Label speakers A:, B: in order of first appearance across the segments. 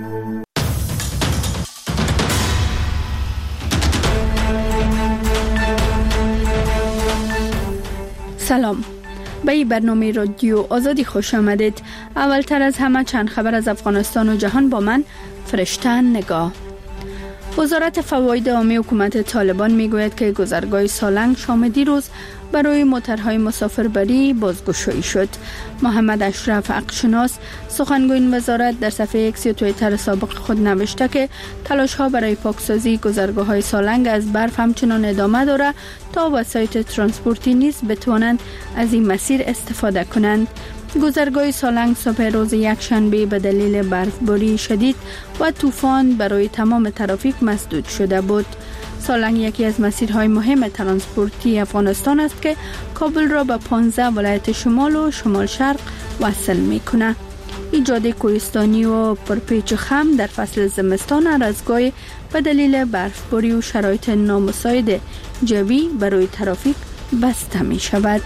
A: سلام، به این برنامه رادیو آزادی خوش آمدید. اولتر از همه چند خبر از افغانستان و جهان با من فرشته نگاه. وزارت فواید عامی حکومت طالبان میگوید که گذرگاه سالنگ شام دیروز برای موترهای مسافربری بازگشایی شد. محمد اشرف حقشناس سخنگوی این وزارت در صفحه ایکس توییتر سابق خود نوشته که تلاش‌ها برای پاکسازی گذرگاه‌های سالنگ از برف همچنان ادامه دارد تا وسایل ترانسپورتی نیز بتوانند از این مسیر استفاده کنند. گذرگاه سالنگ صبح روز یکشنبه به دلیل برفباری شدید و طوفان برای تمام ترافیک مسدود شده بود. سالنگ یکی از مسیرهای مهم ترانسپورتی افغانستان است که کابل را به 15 ولایت شمال و شمال شرق وصل می‌کند. این جاده کوهستانی و پرپیچ و خم در فصل زمستان هر از گاهی به دلیل برفباری و شرایط نامساعد جوی برای ترافیک بسته می‌شود.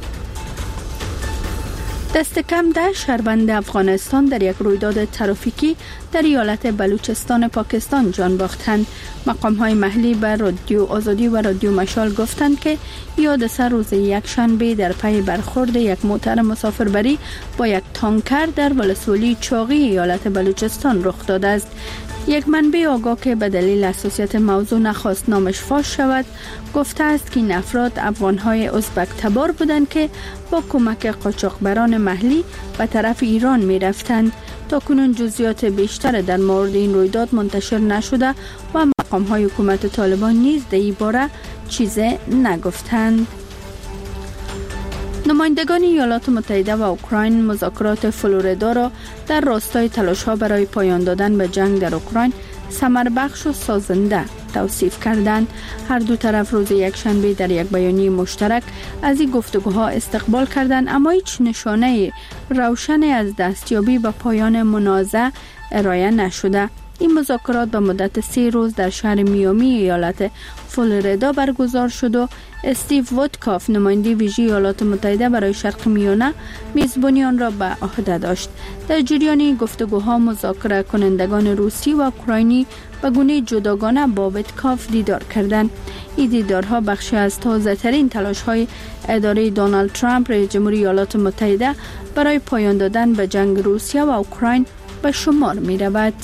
A: دست کم 10 شهروند افغانستان در یک رویداد ترافیکی در ایالت بلوچستان پاکستان جان باختند. مقام‌های محلی به رادیو آزادی و رادیو مشال گفتند که حادثه روز یکشنبه در پی برخورد یک موتر مسافربری با یک تانکر در ولسوالی چاقی ایالت بلوچستان رخ داده است. یک منبع آگاه که به دلیل حساسیت موضوع نخواست نامش فاش شود گفته است که این افراد افغان‌های ازبک تبار بودند که با کمک قاچاقبران محلی به طرف ایران می رفتند. تا کنون جزئیات بیشتر در مورد این رویداد منتشر نشده و مقام‌های حکومت طالبان نیز در این باره چیزی نگفتند. نمایندگان ایالات متحده و اوکراین مذاکرات فلوریدا را در راستای تلاش‌ها برای پایان دادن به جنگ در اوکراین ثمربخش و سازنده توصیف کردند. هر دو طرف روز یکشنبه در یک بیانیه مشترک از این گفتگوها استقبال کردند، اما هیچ نشانه روشنی از دستیابی به پایان منازعه ارائه نشده. این مذاکرات به مدت 3 روز در شهر میامی ایالت فلوریدا برگزار شد و استیو وودکاف نماینده ویژه ایالات متحده برای شرق میانه میزبانی آن را به عهده داشت. در جریان این گفتگوها مذاکره کنندگان روسی و اوکراینی به گونه جداگانه با وودکاف دیدار کردند. این دیدارها بخشی از تازه‌ترین تلاش‌های اداره دونالد ترامپ رئیس جمهوری ایالات متحده برای پایان دادن به جنگ روسیه و اوکراین به شمار می‌رود.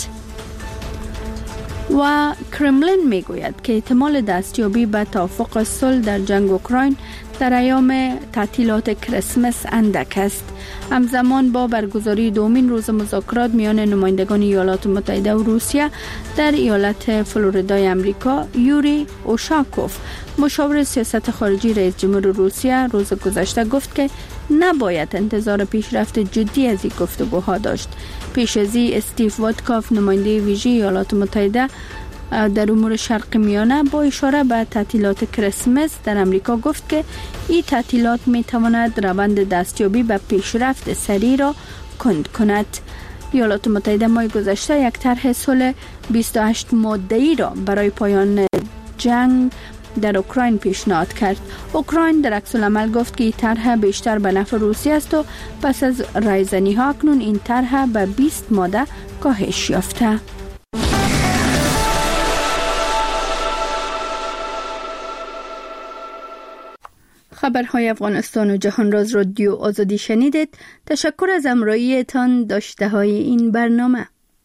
A: و کرملین میگوید که احتمال دستیابی به توافق صلح در جنگ اوکراین در ایام تعطیلات کریسمس اندک است. همزمان با برگزاری دومین روز مذاکرات میان نمایندگان ایالات متحده و روسیه در ایالت فلوریدای امریکا، یوری اوشاکوف مشاور سیاست خارجی رئیس جمهور روسیه روز گذشته گفت که نباید انتظار پیشرفت جدی از این گفتگوها داشت. پیش از این استیو وودکاف نماینده ویژه ایالات متحده در امور شرق میانه با اشاره به تعطیلات کریسمس در امریکا گفت که این تعطیلات می تواند روند دستیابی به پیشرفت سریع را کند کند. ایالات متحده ماه گذشته یک طرح صلح 28 ماده‌ای را برای پایان جنگ در اوکراین پیشنهاد کرد. اوکراین در عکس العمل گفت که این طرح بیشتر به نفع روسیه است و پس از رایزنی ها اکنون این طرح به 20 ماده کاهش یافته. خبرهای افغانستان و جهان را از رادیو آزادی شنیدید. تشکر از همراهیتان داشته های این برنامه.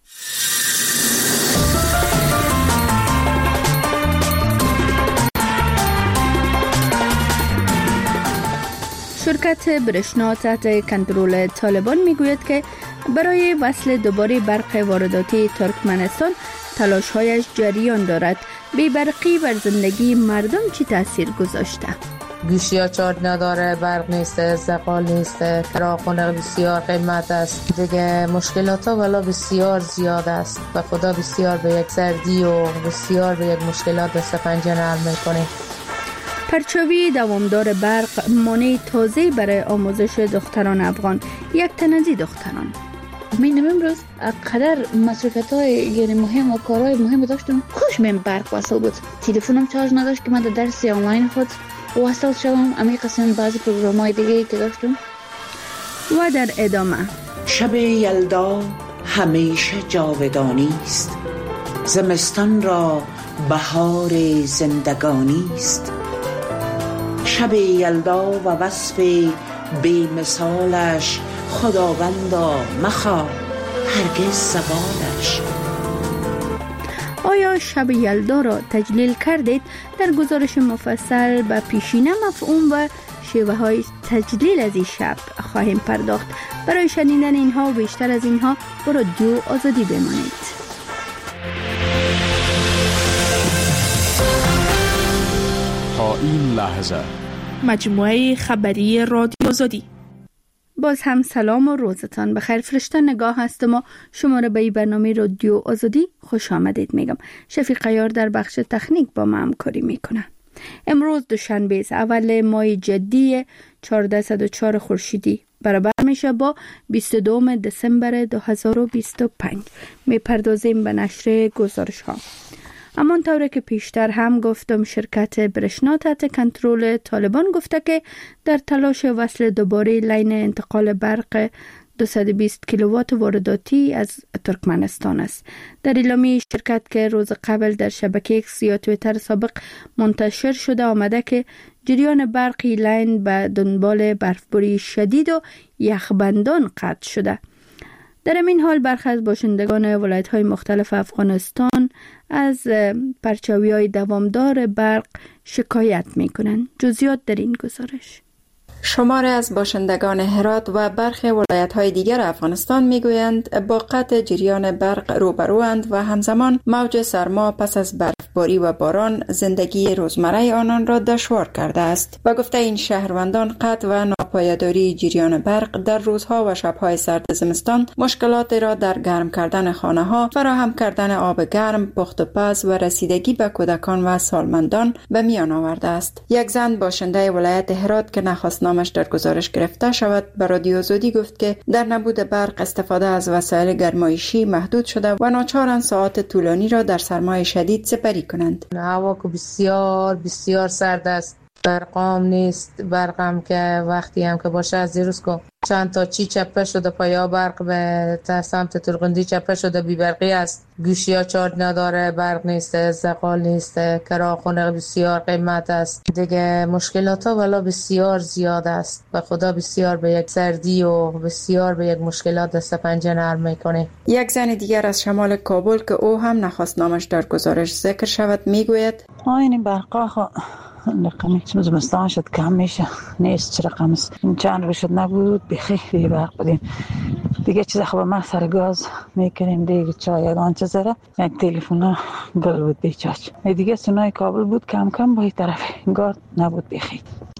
A: شرکت برشنا تحت کنترل طالبان میگوید که برای وصل دوباره برق وارداتی ترکمنستان تلاش‌هایش جریان دارد. بی‌برقی بر زندگی مردم چی تاثیر گذاشته؟
B: گوشی‌ها چارج نداره، برق نیست، زغال نیست، کراخونه بسیار قیمت است. دیگه مشکلات ها والا بسیار زیاد است و خدا بسیار به یک سردی و بسیار به یک مشکلات دست پنجه نرم می‌کنه.
A: پرچاوی دوامدار برق مانع تازه برای آموزش دختران افغان. یک تنزی دختران
C: من امروز قدر مصرفیت‌های مهم و کارهای مهم داشتم، خوش من برق وصل بود. تلفنم چارج نداشت که من در درس آنلاین خود وصل شدم. امی قسم بعضی پروگرام‌های دیگه که داشتم.
A: و در ادامه
D: شب یلدا همیشه جاودانی است. زمستان را بهار زندگانی است. شب یلدا و وصف بی مثالش، خداوندا مخواه هرگز زوالش.
A: آیا شب یلدا را تجلیل کردید؟ در گزارش مفصل به پیشینه مفهوم و شیوه های تجلیل از این شب خواهیم پرداخت. برای شنیدن اینها و بیشتر از اینها با رادیو آزادی بمانید.
E: تا این لحظه مجموعه خبری رادیو آزادی.
A: باز هم سلام و روزتان بخیر. فرشته نگاه هستم و شما را به این برنامه رادیو آزادی خوش آمدید میگم. شفیق عیار در بخش تکنیک با ما همکاری میکنه. امروز دوشنبه است، اول ماه جدی 1404 خورشیدی، برابر میشه با 22 دسامبر 2025. میپردازیم به نشر گزارش ها. امان طوره که پیشتر هم گفتم، شرکت برشنا تحت کنترل طالبان گفته که در تلاش وصل دوباره لین انتقال برق 220 کیلووات وارداتی از ترکمنستان است. در اعلامیه شرکت که روز قبل در شبکه ایکس یا توییتر سابق منتشر شده آمده که جریان برقی لین به دنبال برفباری شدید و یخبندان قطع شده. در این حال برخی از باشندگان ولایت‌های مختلف افغانستان از پرچاوی‌های دوامدار برق شکایت می‌کنند. جزئیات در این گزارش.
F: شماری از باشندگان هرات و برخی ولایت‌های دیگر افغانستان می‌گویند با قطع جریان برق روبروند و همزمان موج سرما پس از برفباری و باران زندگی روزمره آنان را دشوار کرده است. با گفته این شهروندان، قطع و ناپایداری جریان برق در روزها و شب‌های سرد زمستان مشکلات را در گرم کردن خانه‌ها، فراهم کردن آب گرم، پخت و پز و رسیدگی به کودکان و سالمندان به میان آورده است. یک زن باشنده ولایت هرات که نخواست نامش در گزارش گرفته شود به رادیو آزادی گفت که در نبود برق استفاده از وسایل گرمایشی محدود شده و ناچارند ساعات طولانی را در سرمای شدید سپری کنند.
B: هوا که بسیار بسیار سرد است، برقام نیست. برقم که وقتی هم که باشه از دیروز که چند تا چی چپه شده، پایا برق به سمت ترغندی چپه شده، بی برقی است. گوشی ها چارج نداره، برق نیست، زغال نیست، کراخونه بسیار قیمت است. دیگه مشکلات ها والا بسیار زیاد است و خدا بسیار به یک سردی و بسیار به یک مشکلات دست پنجه نرم میکنه.
F: یک زن دیگر از شمال کابل که او هم نخواست نامش در گزارش ذکر شود میگوید
G: این برقا رقمی زمستان شد کم میشه، نیست چه رقم است. چند روز شد نبود بخی برق بدیم دیگه. چیز خوب ما سر گاز میکنیم دیگه، چای یگان چه زره یک تلفن گل بود بیچاچ دیگه. سنای کابل بود کم کم با این طرف گارد نبود بخی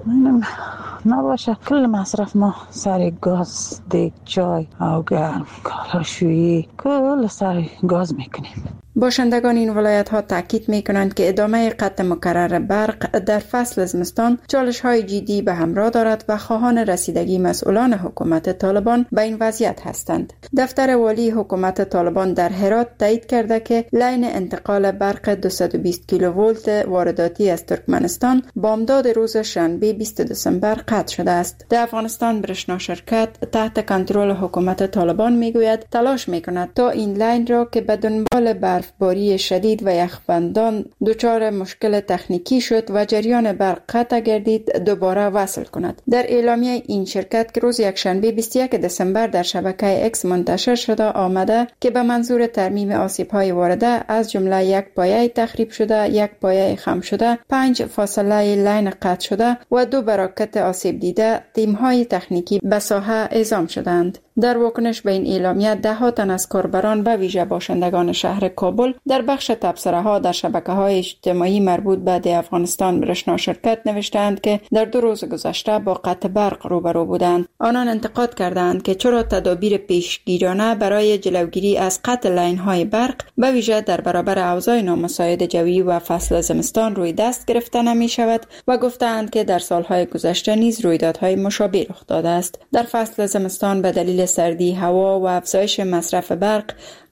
G: نباشه. کل مصرف ما سر گاز، دیگ، چای، او گرم، کالاشویی کل سر گاز میکنیم.
F: باشندگان این ولایت ها تاکید می کنند که ادامه قطع مکرر برق در فصل زمستان چالش های جدی به همراه دارد و خواهان رسیدگی مسئولان حکومت طالبان به این وضعیت هستند. دفتر والی حکومت طالبان در هرات تایید کرده که لین انتقال برق 220 کیلوولت وارداتی از ترکمنستان بامداد روز شنبه 20 دسامبر قطع شده است. در افغانستان برشنا شرکت تحت کنترل حکومت طالبان میگوید تلاش میکند تا این لین را که به دنبال برفباری شدید و یخبندان دچار مشکل تکنیکی شد و جریان برق قطع گردید دوباره وصل کند. در اعلامیه این شرکت که روز یکشنبه 21 دسامبر در شبکه اکس منتشر شده آمده که به منظور ترمیم آسیب‌های وارده از جمله یک پایه تخریب شده، یک پایه خم شده، 5 فاصله لین قطع شده و 2 براکت آسیب دیده، تیم‌های تکنیکی به ساحه اعزام شدند. در واکنش به این اعلامیه ده تن از کاربران به ویژه باشندگان شهر کابل در بخش تبصره‌ها در شبکه‌های اجتماعی مربوط به ده افغانستان برشنا شرکت نوشتند که در 2 روز گذشته با قطع برق روبرو بودند. آنان انتقاد کردند که چرا تدابیر پیشگیرانه برای جلوگیری از قطع لاین‌های برق به ویژه در برابر اوضاع نامساعد جویی و فصل زمستان روی دست گرفته نمی‌شود و گفتند که در سال‌های گذشته نیز رویدادهای مشابه رخ داده است. در فصل زمستان به دلیل سردی هوا و افزایش مصرف برق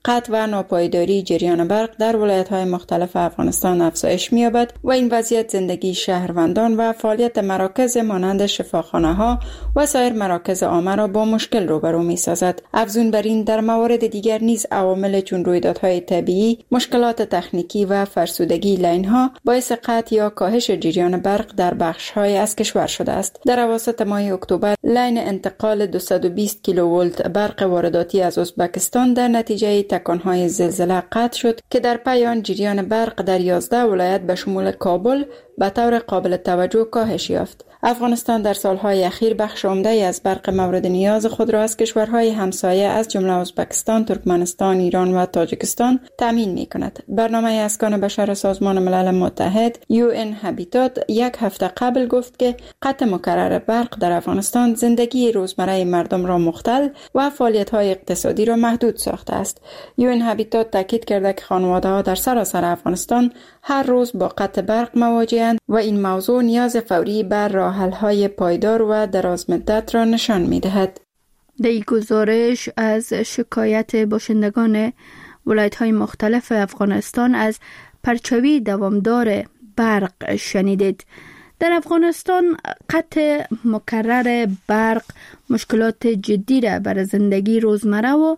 F: قطع و ناپایداری جریان برق در ولایت‌های مختلف افغانستان افزایش می‌یابد و این وضعیت زندگی شهروندان و فعالیت مراکز مانند شفاخانه‌ها و سایر مراکز عامه را با مشکل روبرو می‌سازد. افزون بر این در موارد دیگر نیز عوامل چون رویدادهای طبیعی، مشکلات تکنیکی و فرسودگی لین‌ها باعث قطع یا کاهش جریان برق در بخش‌های از کشور شده است. در اواسط ماه اکتبر لین انتقال 220 کیلوولت برق وارداتی از ازبکستان در نتیجه تکان‌های زلزله قطع شد که در پی آن جریان برق در 11 ولایت به شمول کابل به طور قابل توجه کاهش یافت. افغانستان در سالهای اخیر بخش عمده‌ای از برق مورد نیاز خود را از کشورهای همسایه از جمله ازبکستان، ترکمنستان، ایران و تاجیکستان تامین می‌کند. برنامه اسکان بشر سازمان ملل متحد UN هابیتات یک هفته قبل گفت که قطع مکرر برق در افغانستان زندگی روزمره مردم را مختل و فعالیت‌های اقتصادی را محدود ساخته است. UN هابیتات تاکید کرده که خانواده‌ها در سراسر افغانستان هر روز با قطع برق مواجه‌اند و این موضوع نیاز فوری بر راه‌حل‌های پایدار و درازمدت را نشان می‌دهد.
A: در گزارش از شکایت باشندگان ولایت‌های مختلف افغانستان از پرچاوی دوامدار برق شنیدید. در افغانستان قطع مکرر برق مشکلات جدی را بر زندگی روزمره و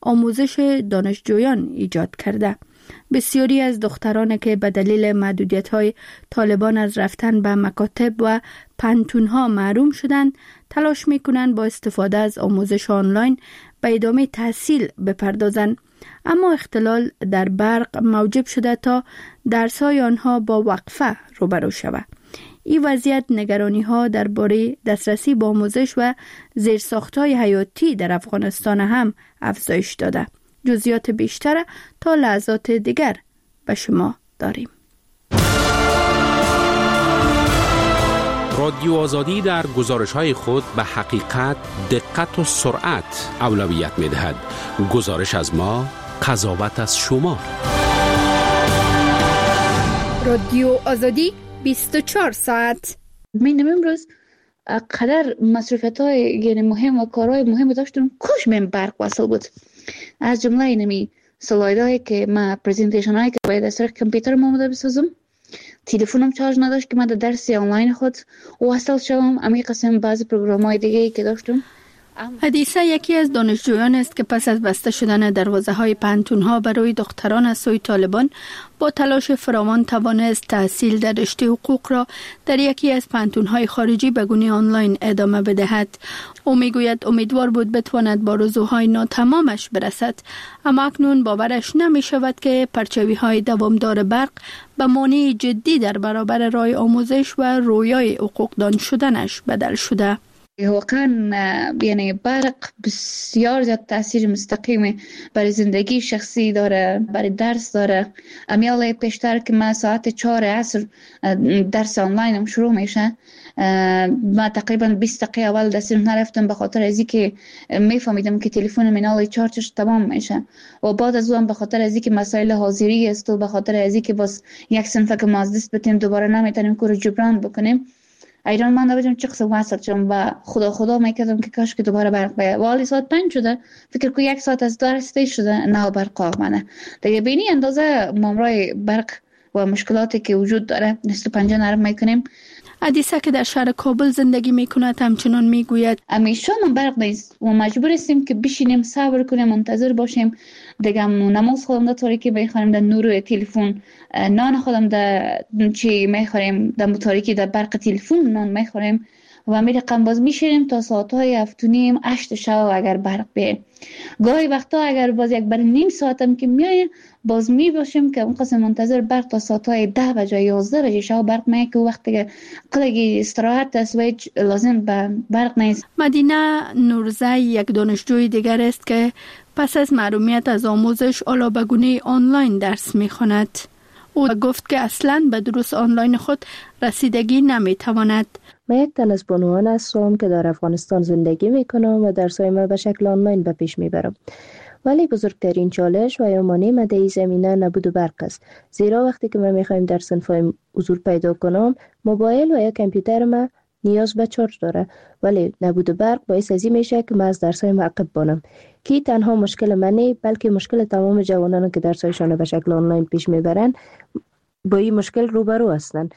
A: آموزش دانشجویان ایجاد کرده. بسیاری از دختران که به دلیل محدودیت‌های طالبان از رفتن به مکاتب و پانتون‌ها محروم شدند، تلاش می‌کنند با استفاده از آموزش آنلاین به ادامه تحصیل بپردازند. اما اختلال در برق موجب شده تا درس‌های آنها با وقفه روبرو شود. این وضعیت نگرانی‌ها درباره دسترسی به آموزش و زیرساخت‌های حیاتی در افغانستان هم افزایش داده. جزئیات بیشتر تا لحظات دیگر به شما داریم.
H: رادیو آزادی در گزارش‌های خود به حقیقت، دقت و سرعت اولویت می‌دهد. گزارش از ما، قضاوت از شما.
A: رادیو آزادی 24 ساعت.
C: من امروز قدر مصرفیت‌های مهم و کارهای مهم داشتم کاش من برق وصل بود. از جمله اینمی سلایدهایی که ما پرزنتیشن هایی که باید از طریق کامپیوترم آماده بسازم، تلفنم چارج نداشت که من در درس آنلاین خود وصل شوم. امی قسم بعضی پروگرام‌های دیگه‌ای که داشتم.
A: حدیثه یکی از دانشجویان است که پس از بسته شدن دروازه‌های پانتون‌ها برای دختران از سوی طالبان با تلاش فراوان توانست تحصیل در رشته حقوق را در یکی از پانتون‌های خارجی به گونه آنلاین ادامه بدهد. او میگوید امیدوار بود بتواند با رسوهای ناتمامش برسد، اما اکنون باورش نمی شود که پرچاوی‌های دوامدار برق به مانع جدی در برابر راه آموزش و رویای حقوقدان شدنش بدل شده.
C: واقعا یعنی برق بسیار زیاد تاثیر مستقیم برای زندگی شخصی داره، برای درس داره. امیال پیشتر که من ساعت 4 عصر درس آنلاینم شروع میشه، ما تقریبا 20 دقیقه اول درسم نرفتم به خاطر از اینکه میفهمیدم که تلفن من چارجش تمام میشه و بعد از اون به خاطر از اینکه مسائل حاضری است و به خاطر از اینکه باز یک صنف که ما از دست بدیم دوباره نمیتونیم کارو جبران بکنیم، ایران من نبودم چه قسم واسط شدم و خدا میکردم که کاش که دوباره برق بیاد. ولی ساعت 5 شده، فکر کنم 1 ساعت از درس شده نه برق آمده دیگه. بینی اندازه مامرای برق و مشکلاتی که وجود داره نسل پنجه نرم میکنیم.
A: حدیثه که در شهر کابل زندگی میکند همچنان میگوید
C: همیشه من برق نیست و مجبور هستیم که بشینیم صبر کنیم منتظر باشیم دیگه. نماز خودم در تاریکی میخوریم، در نور تلفن نان خودم در چی میخوریم، در تاریکی در برق تلفن نان میخوریم و می رقم باز میشینیم تا ساعتهای 7:30-8 شب اگر برق بیه. گاهی وقتا اگر باز یک بر نیم ساعتم که میایه باز می باشیم که اون قسم منتظر برق تا ساعتهای 10 بجه 11 بجه شب برق میاد که وقتی که قلقی استراحت است و هیچ لازم به برق نیست.
A: مدینه نورزی یک دانشجوی دیگر است که پس از محرومیت از آموزش حالا به گونه آنلاین درس میخواند. او گفت که اصلاً به دروس آنلاین خود رسیدگی نمیتواند.
I: من یک تن از بانوان هستم که در افغانستان زندگی میکنم و درسای ما به شکل آنلاین به پیش میبرم. ولی بزرگترین چالش و یا مانع ما در این زمینه نبود برق است. زیرا وقتی که ما میخوایم در صنف‌های حضور پیدا کنم، موبایل و یا کامپیوتر ما نیاز به چارج داره، ولی نبود برق باعث از این میشه که ما از درسای معقب بانم. که تنها مشکل منه، بلکه مشکل تمام جوانان که درسایشان به شکل آنلاین پیش میبرند با این مشکل روبرو هستند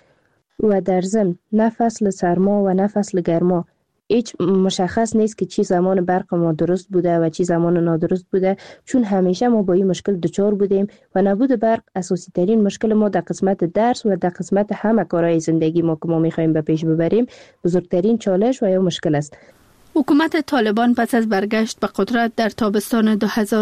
I: و در ضمن نه فصل سرما و نه فصل گرما هیچ مشخص نیست که چی زمان برق ما درست بوده و چی زمان نادرست بوده، چون همیشه ما با این مشکل دچار بودیم و نبود برق اساسی ترین مشکل ما در قسمت درس و در قسمت همه کارهای زندگی ما که ما میخوایم به پیش ببریم بزرگترین چالش و یا مشکل است.
A: حکومت طالبان پس از برگشت به قدرت در تابستان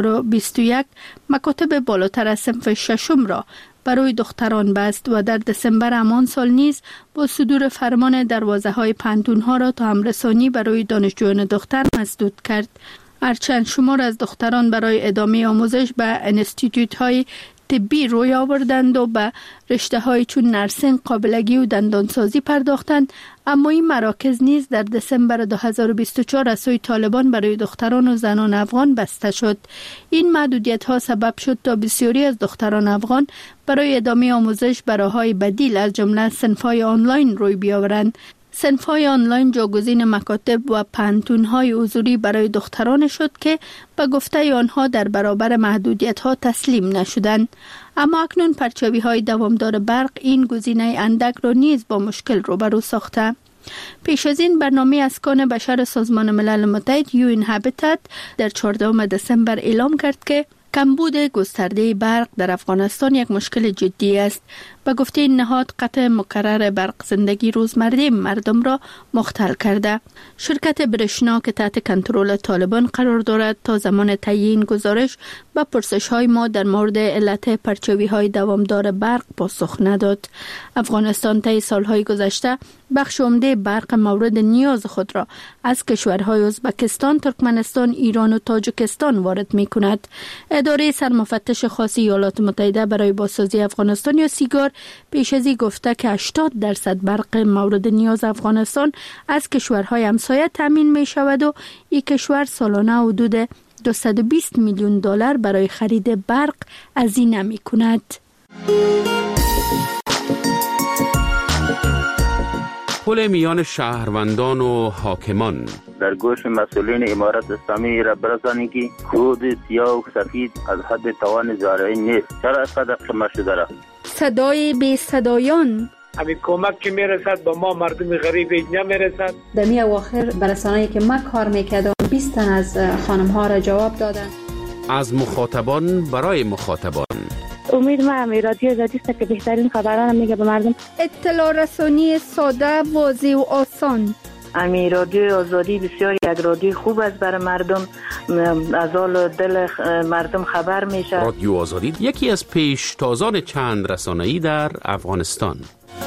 A: 2021 مکاتب بالاتر از صنف ششم را برای دختران بست و در دسامبر همان سال نیز با صدور فرمان دروازه‌های پانتون‌ها را تا همرسانی برای دانشجویان دختر مسدود کرد. هرچند شمار از دختران برای ادامه آموزش به انستیتوت‌های طبی روی آوردند و به رشته‌های چون نرسینگ، قابلگی و دندانسازی پرداختند، اما این مراکز نیز در دسامبر 2024 از سوی طالبان برای دختران و زنان افغان بسته شد. این محدودیت‌ها سبب شد تا بسیاری از دختران افغان برای ادامه آموزش به راه‌های بدیل از جمله صنف‌های آنلاین روی بیاورند. صنف‌های آنلاین جاگزین مکاتب و پانتون‌های حضوری برای دختران شد که به گفته آنها در برابر محدودیت‌ها تسلیم نشدند. اما اکنون پرچاوی‌های دوامدار برق این گزینه اندک را نیز با مشکل روبرو ساخته. پیش از این برنامه اسکان بشر سازمان ملل متحد یو هابیتات در 14 دسامبر اعلام کرد که کمبود گسترده برق در افغانستان یک مشکل جدی است. به گفته این نهاد قطع مکرر برق زندگی روزمره مردم را مختل کرده. شرکت برشنا که تحت کنترل طالبان قرار دارد تا زمان تعیین گزارش به پرسش‌های ما در مورد علت پرچاوی‌های دوامدار برق پاسخ نداد. افغانستان طی سال‌های گذشته بخش عمده برق مورد نیاز خود را از کشورهای ازبکستان، ترکمنستان، ایران و تاجیکستان وارد می‌کند. اداره سرمفتش خاص ایالات متحده برای بازسازی افغانستان یا سیگار پیش از این گفته که 80% برق مورد نیاز افغانستان از کشورهای همسایه تامین می شود و این کشور سالانه حدود $220 میلیون برای خرید برق هزینه می کند.
H: پل میان شهروندان و حاکمان
J: در گوش مسئولین امارت اسلامی را برسانید که خود سیاه و سفید از حد توان زارعی نیست. چرا اینقدر قیمت شده را؟
A: صدای بی صدایان
K: همین کمک که میرسد با ما مردم غریب نمیرسد.
L: در می اواخر برسانه‌ای که ما کار میکردم 20 تن از خانم ها را جواب دادن.
H: از مخاطبان برای مخاطبان.
M: امید ما هم رادیو آزادی است که بهترین خبران میگه به مردم.
A: اطلاع رسانی ساده، واضح و آسان.
N: امی رادیو آزادی بسیار یک رادیو خوب است برای مردم، از حال دل مردم خبر میشه.
H: رادیو آزادی یکی از پیشتازان چند رسانه‌ای در افغانستان.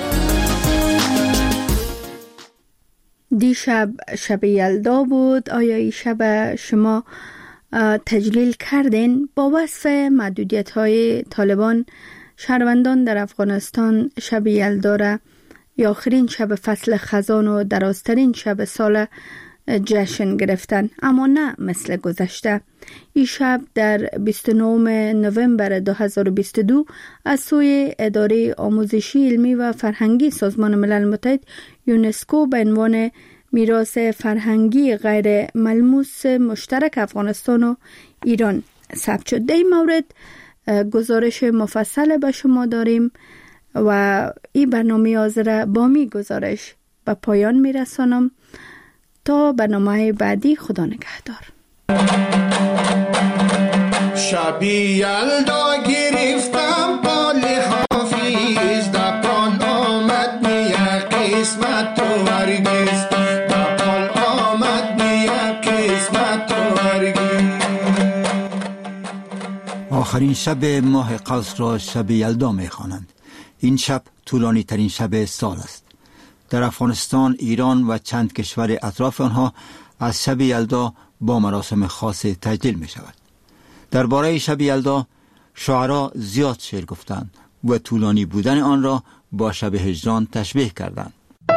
A: دیشب شب یلدا بود. آیا این شب شما تجلیل کردین؟ با وصف محدودیت‌های طالبان شهروندان در افغانستان شب یلدا را یا آخرین شب فصل خزان و درازترین شب سال جشن گرفتن، اما نه مثل گذشته. این شب در 29 نوامبر 2022 از سوی اداره آموزشی علمی و فرهنگی سازمان ملل متحد یونسکو به عنوان میراث فرهنگی غیر ملموس مشترک افغانستان و ایران ثبت شد. در این مورد گزارش مفصل به شما داریم و این برنامه حاضر با می گزارش به پایان می رسانم. تا برنامه بعدی، خدا نگهدار.
O: شبی یلدا گرفتم پال حافظ، در پال آمد نیا قسمت تو هرگز، در پال آمد نیا قسمت تو هرگز.
P: آخرین شب ماه قوس را شب یلدا می خوانند. این شب طولانی ترین شب سال است. در افغانستان، ایران و چند کشور اطراف آنها از شب یلدا با مراسم خاص تجلیل می شود. درباره شب یلدا شاعرها زیاد شعر گفتند و طولانی بودن آن را با شب هجران تشبیه کردند.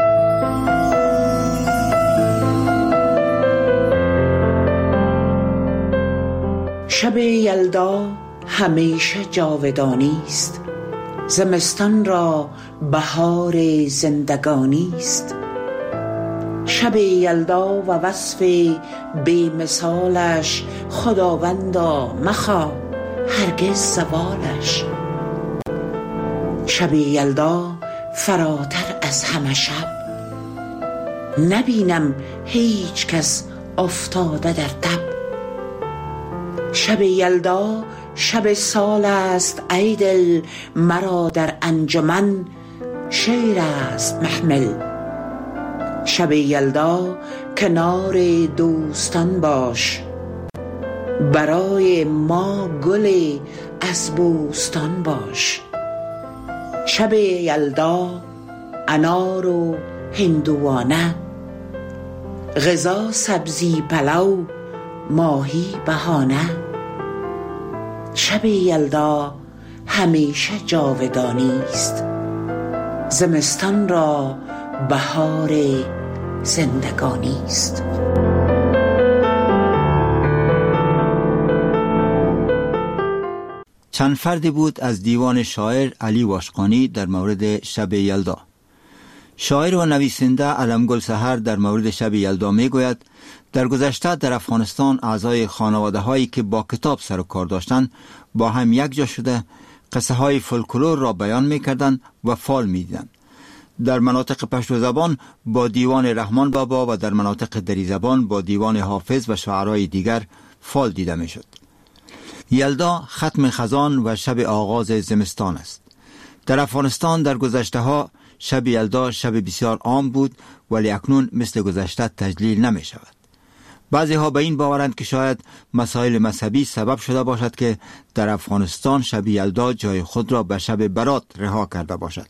D: شب یلدا همیشه جاودانی است، زمستان را بهار زندگانی است. شب یلدا و وصف بی مثالش، خداوندا مخواه هرگز زوالش. شب یلدا فراتر از همه شب، نبینم هیچ کس افتاده در تب. شب یلدا شب سال است ای دل، مرا در انجمن شیر است محمل. شب یلدا کنار دوستان باش، برای ما گل از بوستان باش. شب یلدا انار و هندوانه، غذا سبزی پلو ماهی بهانه. شب یلدا همیشه جاودانی است، زمستان را بهار زندگانی است.
P: چند فردی بود از دیوان شاعر علی واشقانی در مورد شب یلدا. شاعر و نویسنده علمگل سحر در مورد شب یلدا می گوید در گذشته در افغانستان اعضای خانواده هایی که با کتاب سر و کار داشتند با هم یک جا شده قصه های فولکلور را بیان می کردند و فال می دیدند. در مناطق پشتو زبان با دیوان رحمان بابا و در مناطق دری زبان با دیوان حافظ و شاعرای دیگر فال دیده می شد. یلدا ختم خزان و شب آغاز زمستان است. در افغانستان در گذشته ها شب یلدا شب بسیار عام بود، ولی اکنون مثل گذشته تجلیل نمی شود. بعضی ها به این باورند که شاید مسائل مذهبی سبب شده باشد که در افغانستان شب یلدا جای خود را به شب برات رها کرده باشد.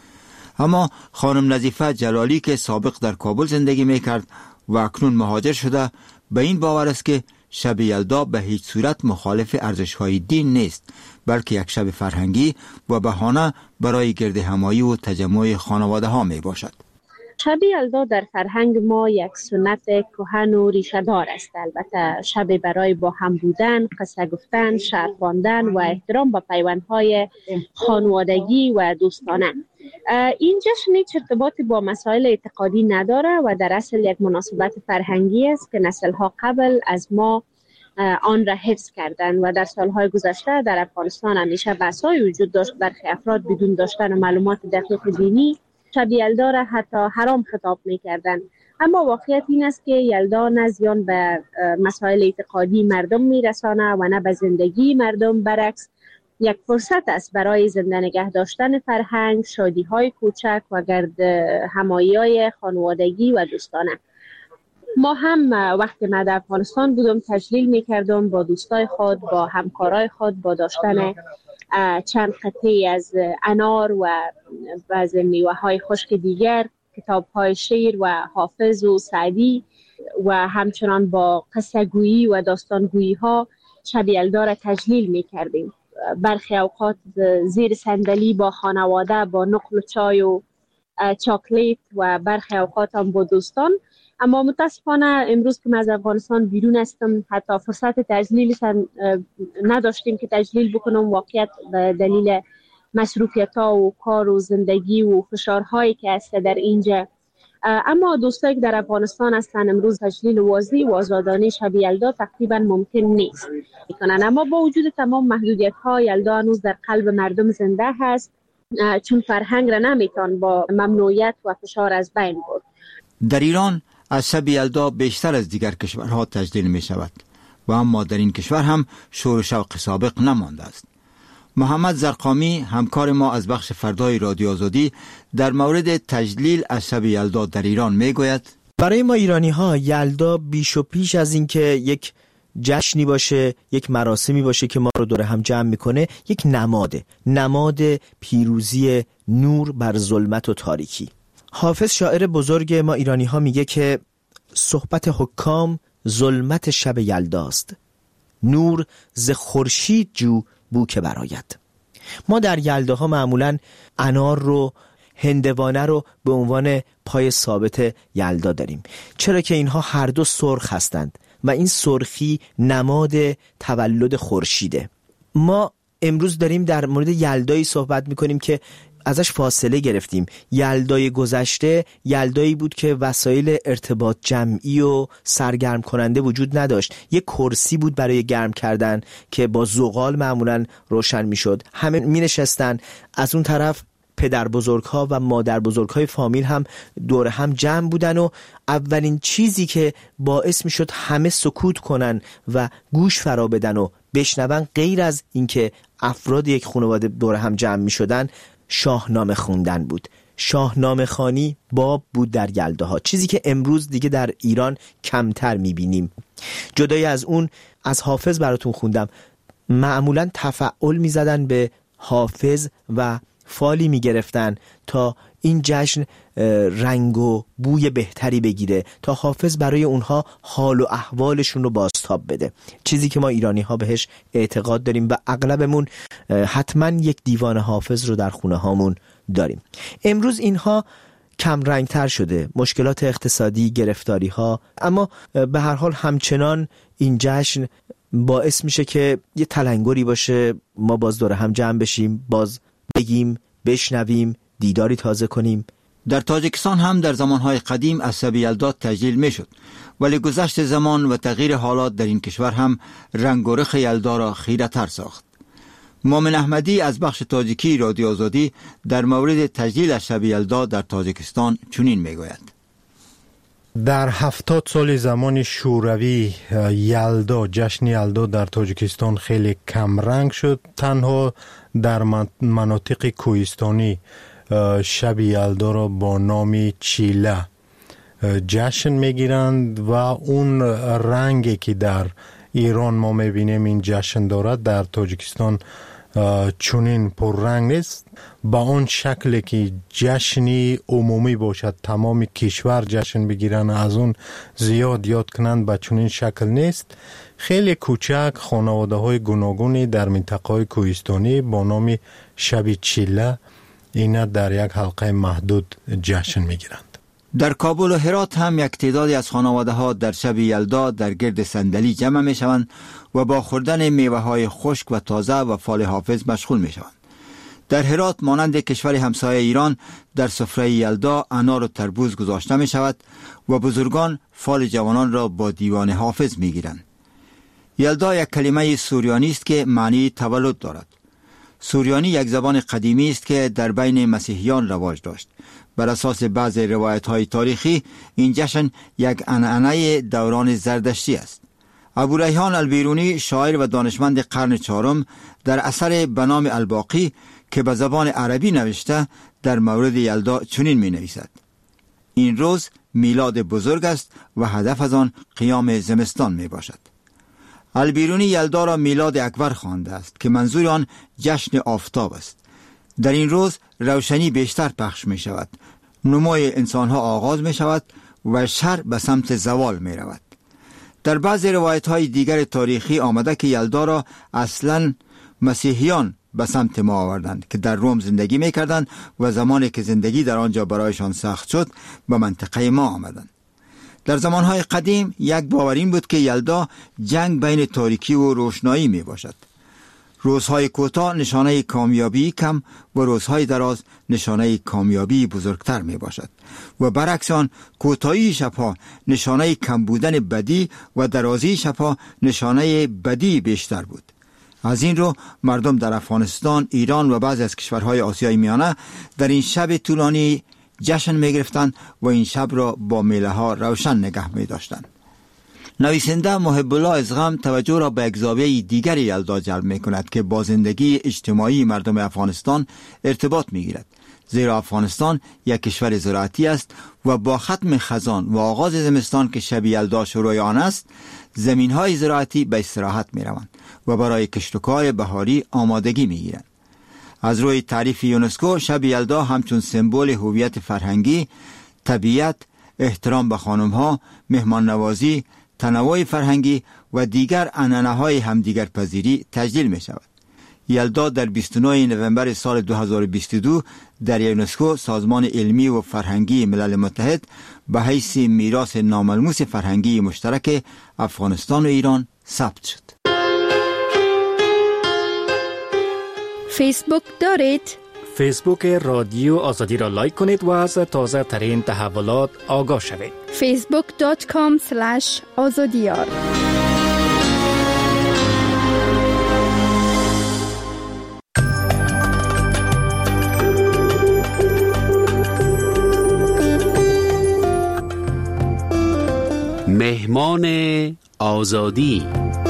P: اما خانم نظیفه جلالی که سابق در کابل زندگی می کرد و اکنون مهاجر شده به این باور است که شب یلدا به هیچ صورت مخالف ارزش‌های دین نیست، بلکه یک شب فرهنگی و بهانه برای گرد همایی و تجمع خانواده ها می باشد.
Q: شب یلدا در فرهنگ ما یک سنت کهن و ریشه دار است. البته شب برای با هم بودن، قصه گفتن، شعر خواندن و احترام به پیوندهای خانوادگی و دوستانه. این جشن هیچ ارتباطی با مسائل اعتقادی نداره و در اصل یک مناسبت فرهنگی است که نسل‌ها قبل از ما آن را حفظ کردند و در سالهای گذشته در افغانستان همیشه بحث‌های وجود داشت. برخی افراد بدون داشتن معلومات دقیق دینی شب یلدا را حتی حرام خطاب می‌کردند. اما واقعیت این است که یلدا نه زیان به مسائل اعتقادی مردم می‌رساند و نه به زندگی مردم، برعکس یک فرصت است برای زنده نگه داشتن فرهنگ، شادی‌های کوچک و گرد همایی‌های خانوادگی و دوستانه. ما هم وقتی من در افغانستان بودم تجلیل می‌کردم با دوستای خود، با همکارای خود، با داشتن چند قطعه از انار و بعضی میوه‌های خشک دیگر، کتاب‌های شعر و حافظ و سعدی و همچنان با قصه گویی و داستان گویی ها شب یلدا را تجلیل می‌کردیم. برخی اوقات زیر صندلی با خانواده با نقل و چای و چاکلیت و برخی اوقات هم با دوستان. اما متاسفانه امروز که من از افغانستان بیرون هستم حتی فرصت تجلیل نداشتیم که تجلیل بکنم، واقعیت به دلیل مصروفیت‌ها و کار و زندگی و فشارهایی که هست در اینجا. اما دوستایی که در افغانستان هستن امروز تجلیل واضح و آزادانه شب یلدا تقریبا ممکن نیست میکنن. اما با وجود تمام محدودیت‌ها یلدا هنوز در قلب مردم زنده هست، چون فرهنگ را نمیتون با ممنوعیت و فشار از بین برد.
P: در ایران از شب یلدا بیشتر از دیگر کشورها تجلیل می شود و اما در این کشور هم شور و شوق سابق نمانده است. محمد زرقامی همکار ما از بخش فردای رادیو آزادی در مورد تجلیل از شب یلدا در ایران می گوید
R: برای ما ایرانی ها یلدا بیش و پیش از این که یک جشنی باشه، یک مراسمی باشه که ما رو دور هم جمع میکنه، یک نماد پیروزی نور بر ظلمت و تاریکی. حافظ شاعر بزرگ ما ایرانی ها میگه که صحبت حکام ظلمت شب یلداست، نور ز خورشید جو بو که براید. ما در یلداها معمولاً انار رو، هندوانه رو به عنوان پای ثابت یلدا داریم، چرا که اینها هر دو سرخ هستند و این سرخی نماد تولد خورشیده. ما امروز داریم در مورد یلدایی صحبت میکنیم که ازش فاصله گرفتیم. یلدای گذشته یلدایی بود که وسایل ارتباط جمعی و سرگرم کننده وجود نداشت. یک کرسی بود برای گرم کردن که با زغال معمولا روشن میشد. همه می نشستن. از اون طرف پدر بزرگ‌ها و مادر بزرگ‌های فامیل هم دور هم جمع بودن و اولین چیزی که باعث میشد همه سکوت کنن و گوش فرا بدن و بشنون، غیر از اینکه افراد یک خانواده دور هم جمع میشدن، شاهنامه خوندن بود. شاهنامه خوانی باب بود در یلداها، چیزی که امروز دیگه در ایران کمتر میبینیم. جدای از اون، از حافظ براتون خوندم. معمولا تفعول میزدن به حافظ و فالی میگرفتن تا این جشن رنگ و بوی بهتری بگیره، تا حافظ برای اونها حال و احوالشون رو بازتاب بده، چیزی که ما ایرانی ها بهش اعتقاد داریم و اغلبمون حتما یک دیوان حافظ رو در خونه هامون داریم. امروز اینها کم رنگ تر شده، مشکلات اقتصادی، گرفتاری ها، اما به هر حال همچنان این جشن باعث میشه که یه تلنگری باشه، ما باز دور هم جمع بشیم، باز بگیم، بشنویم، دیداری تازه کنیم.
P: در تاجیکستان هم در زمانهای قدیم از شب یلدا تجلیل می شد، ولی گذشت زمان و تغییر حالات در این کشور هم رنگ و رخ یلدا را خیره تر ساخت. مومن احمدی از بخش تاجیکی رادیو آزادی در مورد تجلیل از شب یلدا در تاجیکستان چنین می گوید:
S: در 70 سال زمان شوروی یلدا، جشن یلدا در تاجیکستان خیلی کم رنگ شد. تنها در مناطق کوهستانی شب یلدا را با نام چیله جشن میگیرند و اون رنگی که در ایران ما میبینیم این جشن دارد در تاجیکستان چونین پررنگ نیست. با اون شکلی که جشنی عمومی باشد، تمام کشور جشن بگیرن، از اون زیاد یاد کنند، با چونین شکل نیست. خیلی کوچک خانواده های گوناگونی در منطقه های کوهستانی با نام شب چیله اینا در یک حلقه محدود جشن میگیرند.
P: در کابل و هرات هم یک تعدادی از خانواده ها در شب یلدا در گرد صندلی جمع می شوند و با خوردن میوه های خشک و تازه و فال حافظ مشغول می شوند. در هرات مانند کشور همسایه ایران در سفره یلدا انار و تربوز گذاشته می شود و بزرگان فال جوانان را با دیوان حافظ می گیرند. یلدا یک کلمه سوریانی است که معنی تولد دارد. سوریانی یک زبان قدیمی است که در بین مسیحیان رواج داشت. بر اساس بعض روایت‌های تاریخی این جشن یک عنعنه دوران زردشتی است. ابو ریحان البیرونی، شاعر و دانشمند قرن چهارم، در اثر به نام الباقی که به زبان عربی نوشته در مورد یلدا چنین می نویسد: این روز میلاد بزرگ است و هدف از آن قیام زمستان می باشد. البیرونی یلدا را میلاد اکبر خوانده است که منظور آن جشن آفتاب است. در این روز روشنی بیشتر پخش می شود، نمای انسانها آغاز می شود و شر به سمت زوال می رود. در بعض روایت های دیگر تاریخی آمده که یلدا را اصلا مسیحیان به سمت ما آوردند که در روم زندگی می کردند و زمانی که زندگی در آنجا برایشان سخت شد به منطقه ما آمدند. در زمانهای قدیم یک باور این بود که یلدا جنگ بین تاریکی و روشنایی می باشد. روزهای کوتاه نشانه کامیابی کم و روزهای دراز نشانه کامیابی بزرگتر می باشد و برعکس آن کوتاهی شبها نشانه کم بودن بدی و درازی شبها نشانه بدی بیشتر بود. از این رو مردم در افغانستان، ایران و بعضی از کشورهای آسیای میانه در این شب طولانی جشن می گرفتند و این شب را با میله ها روشن نگه می داشتند. نویسنده محب الله ازغم توجه را به یک زاویه دیگر یلدا جلب می کند که با زندگی اجتماعی مردم افغانستان ارتباط می گیرد، زیرا افغانستان یک کشور زراعتی است و با ختم خزان و آغاز زمستان که شب یلدا شروع آن است، زمین های زراعتی به استراحت می روند و برای کشت و کار بهاری آمادگی می گیرند. از روی تعریف یونسکو شب یلدا همچون سمبل هویت فرهنگی، طبیعت، احترام به خانم‌ها، مهمان نوازی، تنوع فرهنگی و دیگر عنعنه‌های همدیگر پذیری تجلیل می شود. یلدا در 29 نوامبر سال 2022 در یونسکو، سازمان علمی و فرهنگی ملل متحد، به حیث میراث ناملموس فرهنگی مشترک افغانستان و ایران ثبت شد.
A: فیسبوک دارید؟
T: فیسبوک رادیو آزادی را لایک کنید و از تازه ترین تحولات آگاه شوید.
A: facebook.com/azadiyar.
H: مهمان آزادی.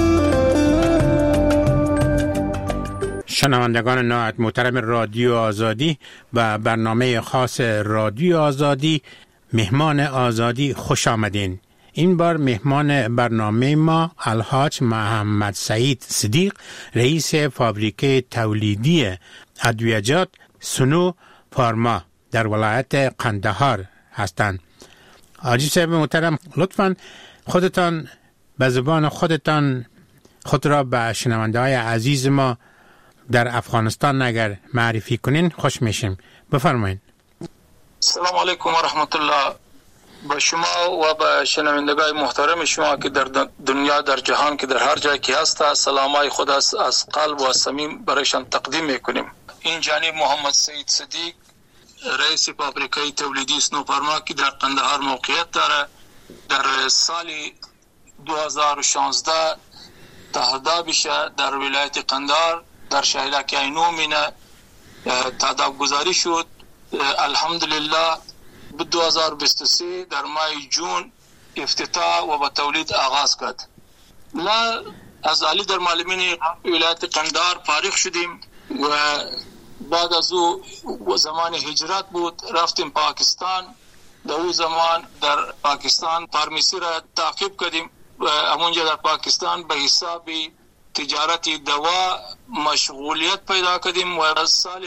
U: شنوندگان نهایت محترم رادیو آزادی و برنامه خاص رادیو آزادی مهمان آزادی خوش آمدین. این بار مهمان برنامه ما الحاج محمد سعید صدیق، رئیس فابریکه تولیدی ادویجات سنو فارما در ولایت قندهار هستند. حاجی صاحب محترم، لطفاً خودتان به زبان خودتان خود را به شنونده های عزیز ما در افغانستان اگر معرفی کنین خوش میشیم. بفرمایید.
V: سلام علیکم و رحمت الله. با شما و به شنوندگان محترم شما که در دنیا، در جهان که در هر جای که هست، سلامای خود از قلب و صمیم برایشان تقدیم میکنیم. این جانب محمد سعید صدیق، رئیس فابریکه تولیدی سنو فارما که در قندهار موقعیت داره، در سال 2016 تهداب بشه در ولایت قندهار در شهرک اینومینه تهداب گذاری شد. الحمدلله به 2023 در ماه جون افتتاح و به تولید آغاز کرد. ما از علی در معلمین ولایت قندهار فارغ شدیم و بعد از او زمان هجرت بود، رفتیم پاکستان. در اون زمان در پاکستان فارمیسی را تعقیب کردیم و همونجا در پاکستان به حساب تجارت دوا مشغولیت پیدا کردیم و از سال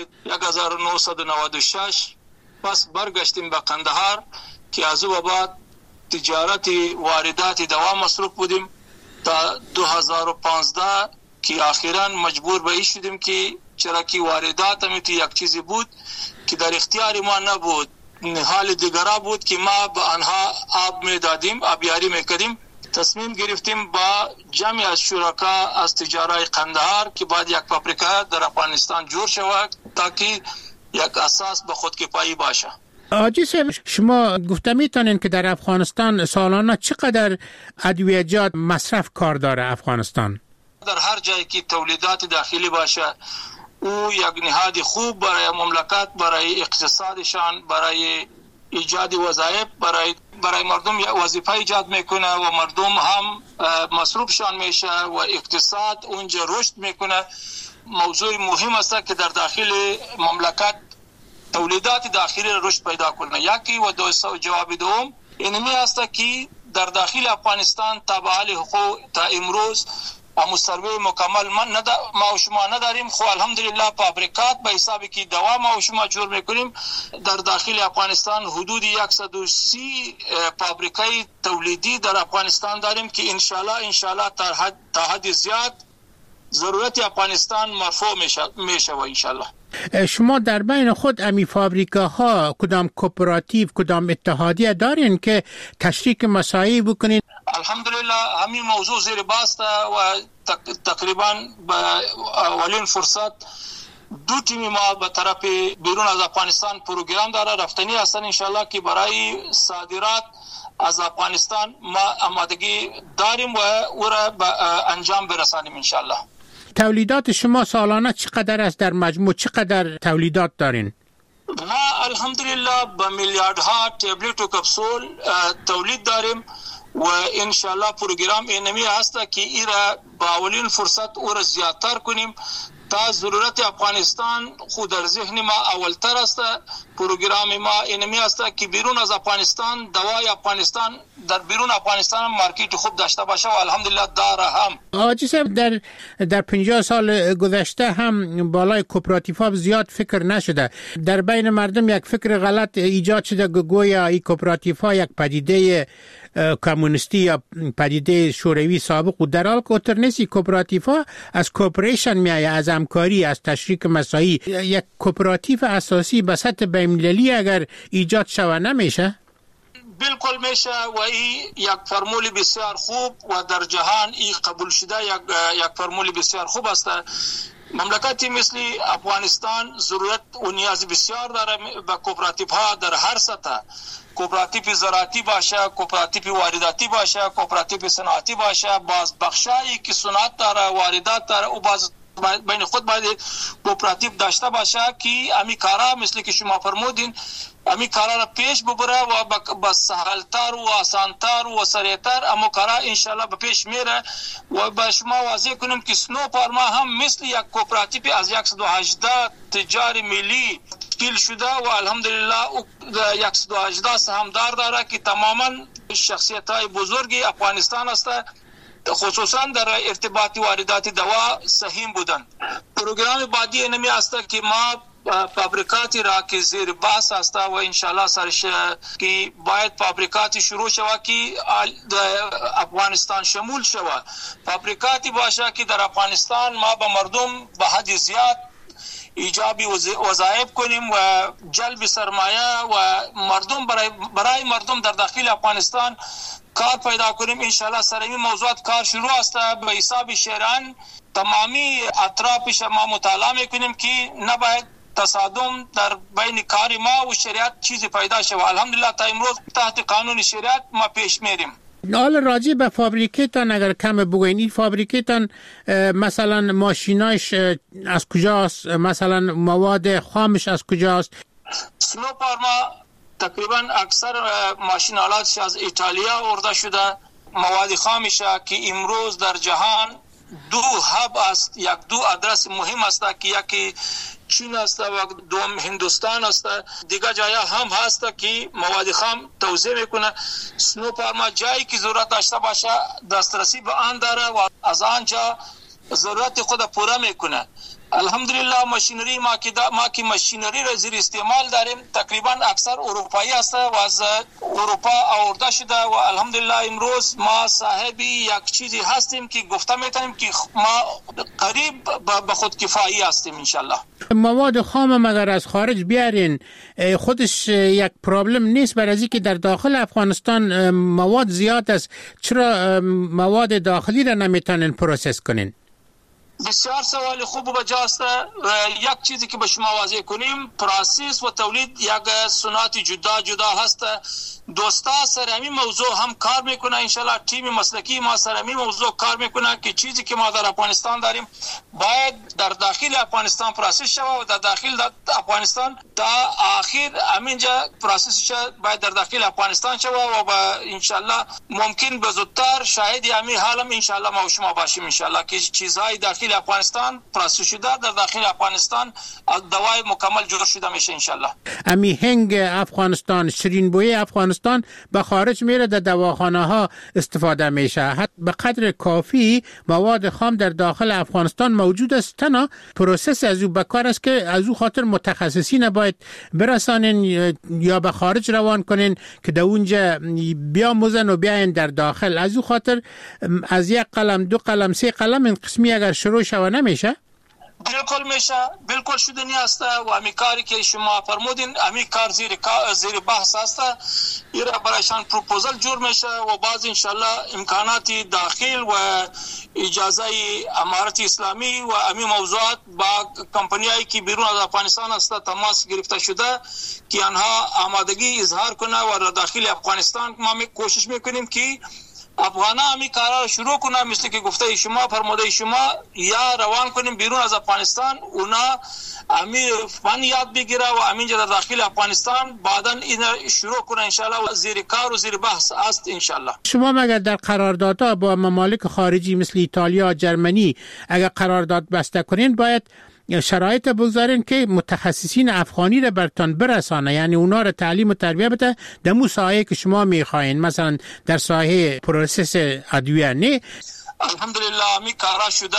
V: 1996 پس برگشتیم به قندهار که از او بعد تجارت واردات دوا مصروف بودیم تا 2015 که اخیراً مجبور به این شدیم که چرا که واردات هم یک چیزی بود که در اختیار ما نبود، حال دیگرا بود که ما به آنها آب می دادیم، آبیاری می کردیم. تصمیم گرفتیم با جمعی از شرکا از تجارای قندهار که باید یک فابریکه در افغانستان جور شود تا که یک اساس به خودکفایی باشه.
U: حاجی صاحب، شما گفته میتونین که در افغانستان سالانه چقدر ادویجات مصرف کار داره افغانستان؟
V: در هر جایی که تولیدات داخلی باشه او یک نهاد خوب برای مملکت، برای اقتصادشان، برای ایجاد وظایف، برای مردم وظیفه ایجاد میکنه و مردم هم مصروفشان میشه و اقتصاد اونجا رشد میکنه. موضوع مهم است که در داخل مملکت تولیدات داخلی رشد پیدا کنه. یکی و جواب دوم اینمی است که در داخل افغانستان تا حال حقوق تا امروز همون سروی مکمل ما و شما نداریم. خو الحمدلله فابریکات به حسابی که دوا ما و شما جور میکنیم. در داخل افغانستان حدود 130 فابریکه تولیدی در افغانستان داریم که انشالله تا حد زیاد ضرورت افغانستان مرفوع میشه و انشالله.
U: شما در بین خود امی فابریکه ها کدام کوپراتیو، کدام اتحادیه دارین که تشریک مساعی بکنین؟
V: الحمدلله همین موضوع زیر باسته و تقریبا به اولین فرصت دو تیم ما به طرف بیرون از افغانستان پروگرام داره رفتنی هستن انشالله که برای صادرات از افغانستان ما آمادگی داریم و او را به انجام برسانیم انشالله.
U: تولیدات شما سالانه چقدر است؟ در مجموع چقدر تولیدات دارین؟
V: ما الحمدلله به میلیاردها تبلت و کپسول تولید داریم و انشالله پروگرام اینمی هست که ایرا با اولین فرصت او را زیادتر کنیم تا ضرورت افغانستان خود در ذهن ما اولتر است. پروگرام ما اینمی است که بیرون از افغانستان دوای افغانستان در بیرون افغانستان مارکت خوب داشته باشه و الحمدلله داره هم.
U: حاجی صاحب، در 50 سال گذشته هم بالای کوپراتیوها زیاد فکر نشده. در بین مردم یک فکر غلط ایجاد شده گویا این کوپراتیوها یک پدیده کمونیستی یا پدیده شوروی سابق و در حال که اتر نیستی. کوپراتیوها از کوپریشن میایه، از همکاری، از تشریک مساعی. یک کوپراتیو اساسی به سطح بین‌المللی اگر ایجاد شود نمیشه؟
V: بالکل میشه و این یک فرمول بسیار خوب و در جهان این قبول شده یک فرمول بسیار خوب است مملکتی مثل افغانستان ضرورت و نیاز بسیار داره به کوپراتیو ها در هر سطح، کوپراتیو زراعتی باشه، کوپراتیو وارداتی باشه، کوپراتیو صنعتی باشه، باز بخشایی که صنعت داره، واردات داره و باز بین خود باید کوپراتیو داشته باشه که امی کارا مثل که شما فرمودین امی کارا را پیش ببره و با سهلتر و آسانتر و سریعتر اما کارا انشالله به پیش میره. و به شما واضح کنم که سنو پارما هم مثل یک کوپراتیو از 118 تجار ملی تشکیل شده و الحمدلله 118 سهامدار داره که تماما شخصیت های بزرگی افغانستان است، خصوصا در ارتباط واردات دوا سهیم بودن. پروگرام بعدی اینمی است که ما فابریکاتی را که زیر بحث است و انشالله سرش که باید فابریکاتی شروع شود که افغانستان شمول شود، فابریکاتی باشه که در افغانستان ما به مردم به حد زیاد ایجابی وظایف کنیم و جلب سرمایه و مردم برای مردم در داخل افغانستان کار پیدا کنیم. انشالله سر این موضوعات کار شروع است. به حساب شیران تمامی اطرافش ما مطالعه میکنیم که نباید تصادم در بین کار ما و شریعت چیزی پیدا شود. الحمدلله تا امروز تحت قانون شریعت ما پیش میریم.
U: حالا راجع به فابریکتان اگر کم بگوین، این فابریکتان مثلا ماشیناش از کجاست، مثلا مواد خامش از کجاست؟
V: سنو پارما تقریبا اکثر ماشین آلاتش از ایتالیا آورده شده. مواد خامش که امروز در جهان دو هب است، یک دو آدرس مهم است که یکی چین است و دوم هندوستان است. دیگه جایا هم هست که مواد خام توزیع میکنه. سنو پارما جایی که ضرورت داشته باشه دسترسی به آن داره و از آنجا ضرورت خود پورا میکنه. الحمدلله ماشینری ما که ماشینری را زیر استعمال داریم تقریبا اکثر اروپایی است و از اروپا آورده شده و الحمدلله امروز ما صاحب یک چیزی هستیم که گفته میتونیم که ما قریب به خود کفایی هستیم انشالله.
U: مواد خام اگر از خارج بیارین خودش یک پرابلم نیست؟ برای از اینکه در داخل افغانستان مواد زیاد است، چرا مواد داخلی را نمیتونین پروسس کنین؟
V: بسیار سوال خوب و بجاست. یک چیزی که به شما واضح کنیم، پروسس و تولید یک صنعت جدا هست. دوستا سر همین موضوع هم کار میکنه. انشالله تیم مسلکی ما سر همین موضوع کار میکنه که چیزی که ما در افغانستان داریم باید در داخل افغانستان پروسس شود و در داخل افغانستان تا آخر همینجا پروسس باید در داخل افغانستان شود و انشالله ممکن به زودتر شاهد همین حالم انشالله ما و شما باشیم انشالله که چیزهای داخل افغانستان پروسس شده در داخل افغانستان دوای مکمل جور شده میشه انشالله.
U: امی هنگ افغانستان، شیرین بوی افغانستان به خارج میره، در دواخانه ها استفاده میشه. حتی به قدر کافی مواد خام در داخل افغانستان موجود است. تنها پروسس از او بکار است که از او خاطر متخصصین باید برسانین یا به خارج روان کنین که در اونجا بیاموزن و بیاین در داخل. از او خاطر از یک قلم، دو قلم، سه قلم این قسمی اگر شروع شوه نمیشه؟
V: بالکل میشه، بالکل شدنی است و امی کاری که شما فرمودین امی کار زیر بحث است. ایرا برایشان پروپوزل جور میشه و باز انشالله امکاناتی داخل و اجازه امارت اسلامی و امی موضوعات با کمپانیایی که بیرون از افغانستان است تماس گرفته شده که آنها آمادگی اظهار کنه و داخل افغانستان ما کوشش میکنیم که افغانا همی کارا شروع کنه، مثل که گفته شما فرموده شما، یا روان کنیم بیرون از افغانستان، اونا همی فن یاد بگیره و همینجا در داخل افغانستان بعدا این شروع کنه انشالله و زیر کار و زیر بحث است انشالله.
U: شما مگر در قراردادها با ممالک خارجی مثل ایتالیا، جرمنی اگر قرارداد بسته کنین باید شرایط بگذارین که متخصصین افغانی را برتان برسانه، یعنی اونا را تعلیم و تربیه بده در مو ساحه که شما میخواین، مثلا در ساحه پروسس ادویه. نه
V: الحمدلله می کارا شده.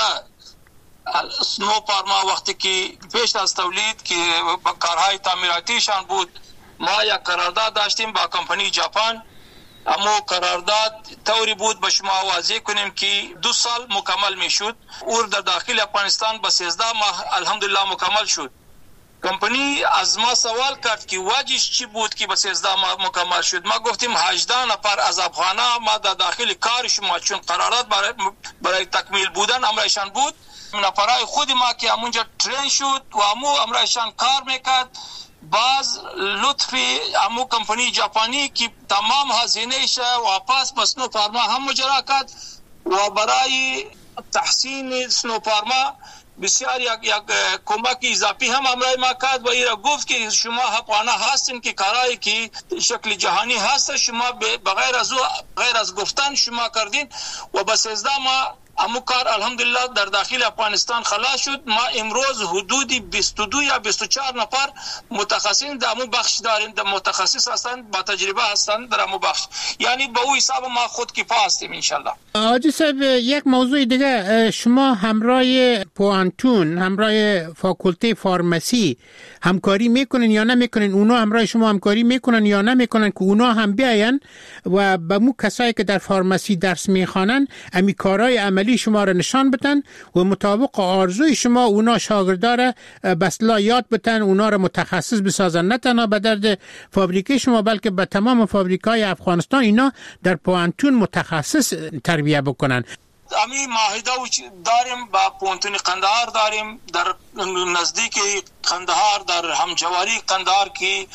V: سنو پارما وقتی که پیش از تولید که با کارهای تعمیراتیشان بود ما یک قرارداد داشتیم با کمپانی ژاپن، اما قرارداد طوری بود به شما واضح کنیم که 2 سال مکمل میشد اور در داخل افغانستان به 13 ماه الحمدلله مکمل شد. کمپانی از ما سوال کرد که وجهش چی بود که به 13 ماه مکمل شد. ما گفتیم 18 نفر از افغانا ما در داخل کار شما چون قرارداد برای تکمیل بودن امرشان بود نفرای خود ما که همونجا ترین شد و امرایشان کار میکرد. باز لطفی امو کمپانی ژاپنی که تمام هزینه‌اش واپس به سنوفارما هم مجرا کرد و برای تحسین سنوفارما بسیار یک کمک اضافی هم امرای ما کرد و ایرا گفت که شما حقانه هستین که کارایی که شکل جهانی هست شما غیر از گفتن شما کردین و بس ازدا ما امو کار الحمدلله در داخل افغانستان خلاص شد. ما امروز حدودی 22 یا 24 نفر متخصصین در امو بخش داریم، در متخصص هستند با تجربه هستند در امو بخش، یعنی به او حساب ما خود کفایه هستیم انشالله.
U: حاجی صاحب یک موضوع دیگه، شما همراه پوانتون، همراه فاکولته فارمسی همکاری میکنین یا نمیکنین؟ اونا همراه شما همکاری میکنن یا نمیکنن که اونا هم بیاین و به مو کسایی که در فارمسی درس میخوانن امی کارهای عملی شما را نشان بدن و مطابق آرزوی شما اونا شاگردار به اصطلاح یاد بدن، اونا را متخصص بسازن، نه تنها به درد فابریکه شما بلکه به تمام فابریکای افغانستان اینا در پوانتون متخصص تربیه بکنن.
V: امی معاهده داریم با پوانتون قندهار، داریم در نزدیک قندهار در همجواری قندهار که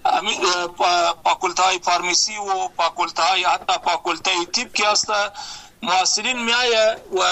V: فاکولته فارمسی و فاکولته حتی فاکولته طب که هست محصلین میایه و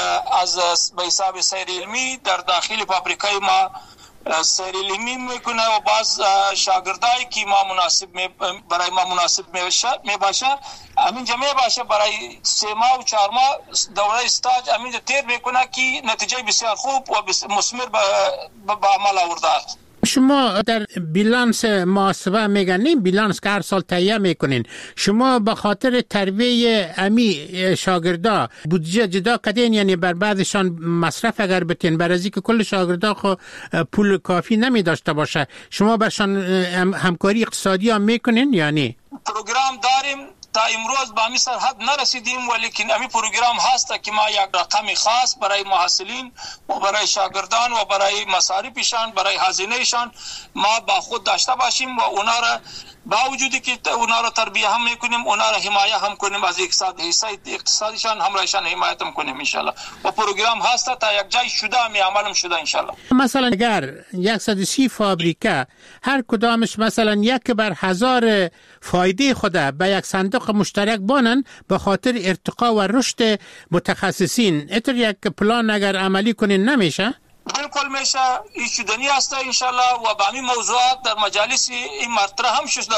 V: از به حساب سیر علمی در داخل فابریکای ما سیر علمی میکنه و باز شاگردایی که ما مناسب برای ما مناسب میباشه همین جمعه باشه برای 3 ماه و 4 ماه دوره استاج همین تیر میکنه که نتیجه بسیار خوب و مثمر به عمل آورده است.
U: شما در بیلانس محاسبه میگنین، بیلانس که هر سال تهیه میکنین، شما به خاطر تربیه امی شاگردا بودجه جدا کردین؟ یعنی بر بعضشان مصرف اگر بتین بر از اینکه کل شاگردا خو پول کافی نمی داشته باشه شما برشان همکاری اقتصادی هم میکنین یا نه؟
V: پروگرام داریم تا امروز به همی سرحد نرسیدیم ولیکن امی پروگرام هست که ما یک رقم خاص برای محصلین و برای شاگردان و برای مصارفشان برای هزینهشان ما با خود داشته باشیم و اونا را با وجودی که اونا را تربیه هم میکنیم اونا را حمایه هم کنیم از اقتصادشان همراهشان حمایت هم کنیم انشالله و پروگرام هست تا یک جای شده می عملم شده انشالله.
U: مثلا اگر 130 فابریکه هر کدامش مثلا یک بر 1000 فایده خود به یک صندوق مشترک بانن به خاطر ارتقا و رشد متخصصین، اتر یک پلان اگر عملی کنین نمیشه؟
V: بالکل میشه، این شدنی است انشالله و به همین موضوعات در مجالس این مطرح هم شده،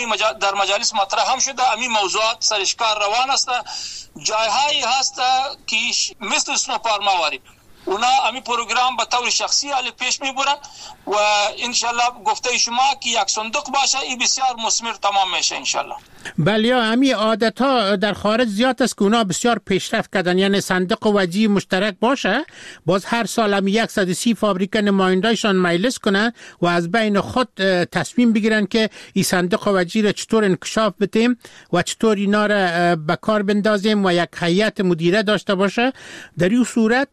V: در مجالس مطرح هم شده، همین موضوعات سرشکار روان است. جایهایی هست که مثل سنوفارما واری اونا همین پروگرام به طور شخصی علی پیش میبرن و انشالله گفته شما که یک صندوق باشه این بسیار مثمر تمام میشه انشالله.
U: بله، همین عادت ها در خارج زیاد است که اونا بسیار پیشرفت کردن، یعنی صندوق وجهی مشترک باشه، باز هر سال هم 130 فابریکه نمایندهشان مجلس کنن و از بین خود تصمیم بگیرن که این صندوق وجهی را چطور انکشاف بدیم و چطور اینا را به کار بندازیم و یک هیئت مدیره داشته باشه. در این صورت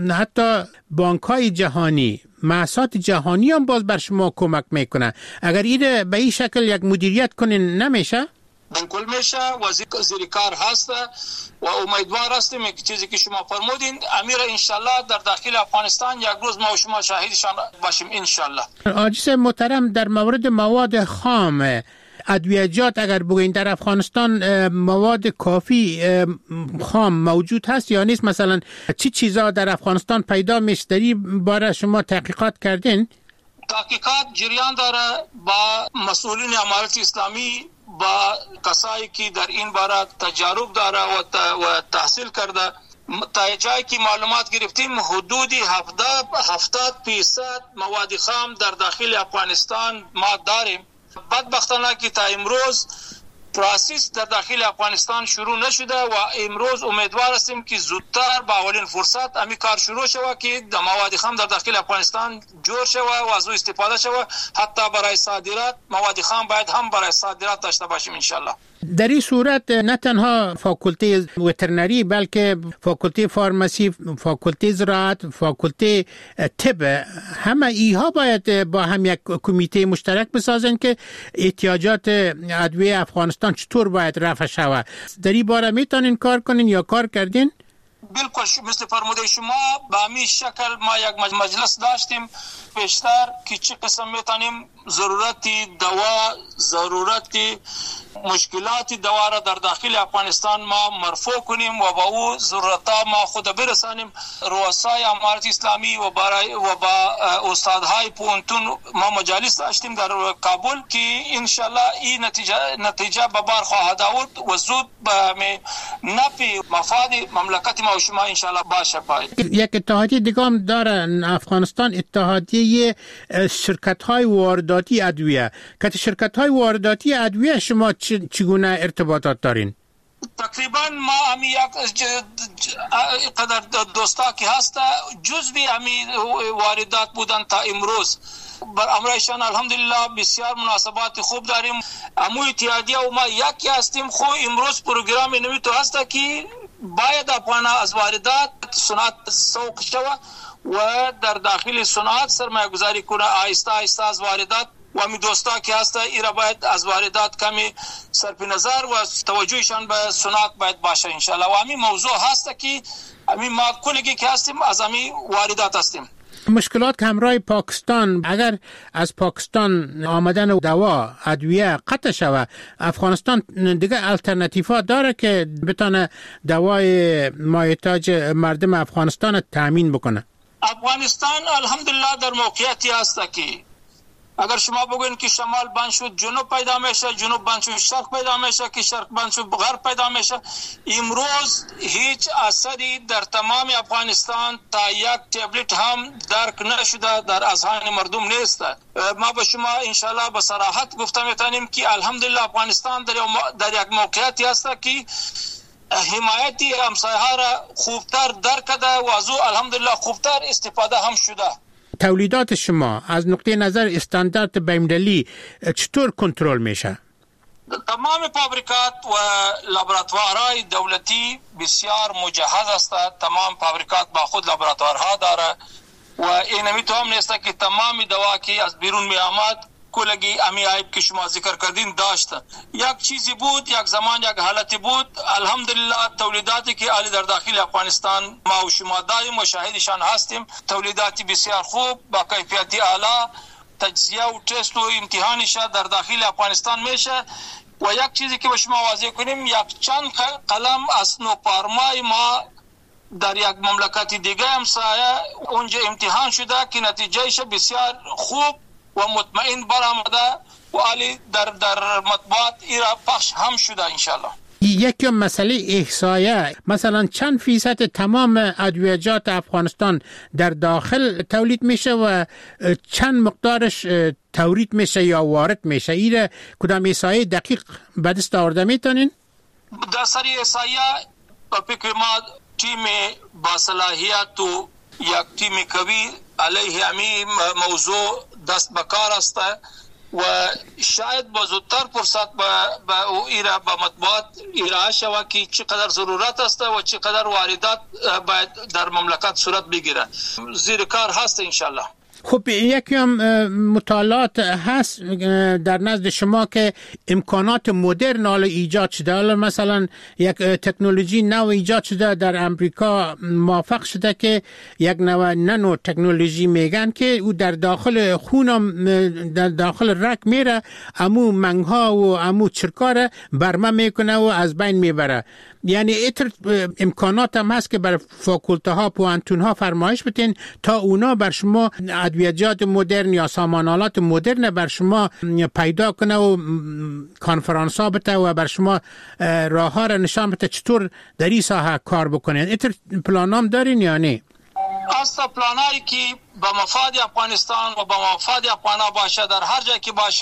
U: حتی بانک‌های جهانی، مؤسسات جهانی هم باز بر شما کمک میکنه. اگر این به این شکل یک مدیریت کنین نمیشه؟
V: بالکل میشه، وزیر کار هست و امیدوار هستیم که چیزی که شما فرمودین امیر انشالله در داخل افغانستان یک روز ما و شما شاهدشان باشیم انشالله.
U: عاجز محترم، در مورد مواد خام ادویجات اگر بگوین در افغانستان مواد کافی خام موجود هست یا نیست؟ مثلا چی چیزا در افغانستان پیدا میشه؟ در این باره شما تحقیقات کردین؟
V: تحقیقات جریان داره با مسئولین امارت اسلامی، با کسایی که در این باره تجارب داره و تحصیل کرده. تا جایی که معلومات گرفتیم حدود 70% مواد خام در داخل افغانستان ما داریم. بدبختانه که تا امروز پروسس در داخل افغانستان شروع نشده و امروز امیدوار هستیم که زودتر با اولین فرصت همین کار شروع شود که مواد خام در داخل افغانستان جور شود و از او استفاده شود. حتی برای صادرات مواد خام باید هم برای صادرات داشته باشیم انشالله.
U: در این صورت نه تنها فاکولته وترنری بلکه فاکولته فارمسی، فاکولته زراعت، فاکولته طب، همه ایها باید با هم یک کمیته مشترک بسازن که احتیاجات ادویه افغانستان چطور باید رفع شود. در این باره میتونین کار کنین یا کار کردین؟
V: بالکل مثل فرموده شما به همین شکل ما یک مجلس داشتیم پیشتر که چه قسم میتونیم ضرورت دوا، ضرورت مشکلات دوا را در داخل افغانستان ما مرفوع کنیم و با او ضرورتها ما خود برسانیم. رؤسای امارت اسلامی و با استادهای پونتون ما مجالس داشتیم در کابل که انشالله این نتیجه به بار خواهد آورد و زود به نفع مفاد مملکت ما و شما انشالله باشه.
U: یک اتحادیه دیگه هم داره افغانستان، اتحادیه شرکت‌های وارداتی ادویه. که شرکت‌های وارداتی ادویه شما چگونه ارتباطات دارین؟
V: تقریبا ما همی یک قدر دوستا که هست جزوی همی واردات بودن تا امروز. بر امرایشان الحمدلله بسیار مناسبات خوب داریم. امو اتحادیه و ما یکی هستیم. خو امروز پروگرام نوی تو هست که باید افغانا از واردات صنعت سوق شود و در داخل صنعت سرمایه گذاری کنه آهسته آهسته از واردات و همی دوستا که هسته ایرا باید از واردات کمی صرف نظر و توجهشان به صنعت باید باشه انشالله. و همی موضوع هسته که همی ما کلگی که هستیم از همی واردات هستیم.
U: مشکلات که همراه پاکستان، اگر از پاکستان آمدن دوا ادویه قطع شود، افغانستان دیگه الटरनेटिव्ها داره که بتونه دوای مایحتاج مردم افغانستان تامین بکنه؟
V: افغانستان الحمدلله در موقعیتی هست که اگر شما بگوین که شمال بند شد جنوب پیدا میشه، جنوب بند شد شرق پیدا میشه، که شرق بند شد غرب پیدا میشه. امروز هیچ اثری در تمام افغانستان تا یک تبلت هم درک نشده در اذهان مردم نیست. ما به شما انشالله به صراحت گفته میتونیم که الحمدلله افغانستان در یک موقعیتی هست که حمایتی همسایه ها را خوبتر درک کرده و از او الحمدلله خوبتر استفاده هم شده.
U: تولیدات شما از نقطه نظر استاندارد بین‌المللی چطور کنترل میشه؟
V: تمام فابریکات و لابراتوارهای دولتی بسیار مجهز است. تمام فابریکات با خود لابراتوارها داره و این میتونم نیست که تمام دوا که از بیرون می آمد کلگی امی عیب که شما ذکر کردین داشت. یک چیزی بود، یک زمان یک حالتی بود. الحمدلله تولیداتی که عالی در داخل افغانستان ما و شما داریم مشاهدشان هستیم. تولیداتی بسیار خوب با کیفیتی اعلی، تجزیه و تست و امتحانش در داخل افغانستان میشه. و یک چیزی که به شما واضح کنیم، یک چند قلم از نوپارمای ما در یک مملکت دیگه همسایه اونجا امتحان شده که نتیجهش بسیار خوب و مطمئن برآمده و عالی در مطبوعات ایرا پخش هم شده انشالله.
U: یکی مسئله احصایه، مثلا چند فیصد تمام ادویجات افغانستان در داخل تولید میشه و چند مقدارش تورید میشه یا وارد میشه؟ ایره کدام احصایه دقیق به دست آورده میتونین؟
V: در سری احصایه فکر ما تیم با صلاحیت و یک تیم قوی علیه همی موضوع دست بکار است و شاید با زودتر فرصت به ایرا به مطبوعات ارائه شود که چقدر ضرورت است و چقدر واردات باید در مملکت صورت بگیره. زیر کار هست انشالله.
U: خب یکی هم مطالعات هست در نزد شما که امکانات مدرن حالا ایجاد شده، حالا مثلا یک تکنولوژی نو ایجاد شده در امریکا، موفق شده که یک نانو تکنولوژی میگن که او در داخل خونم در داخل رگ میره، امو منگها و امو چرکاره برمه میکنه و از بین میبره. یعنی ایتر امکانات هم هست که بر فاکولته ها پوانتون ها فرمایش بتین تا اونا بر شما ادویجات مدرن یا سامانالات مدرن بر شما پیدا کنه و کانفرانس ها بته و بر شما راه ها را نشان بته چطور در این ساحه کار بکنین. ایتر پلان هم دارین یا نه؟
V: اصلا پلانایی که به مفاد افغانستان و به مفاد افغانا باشه در هر جای که باشه،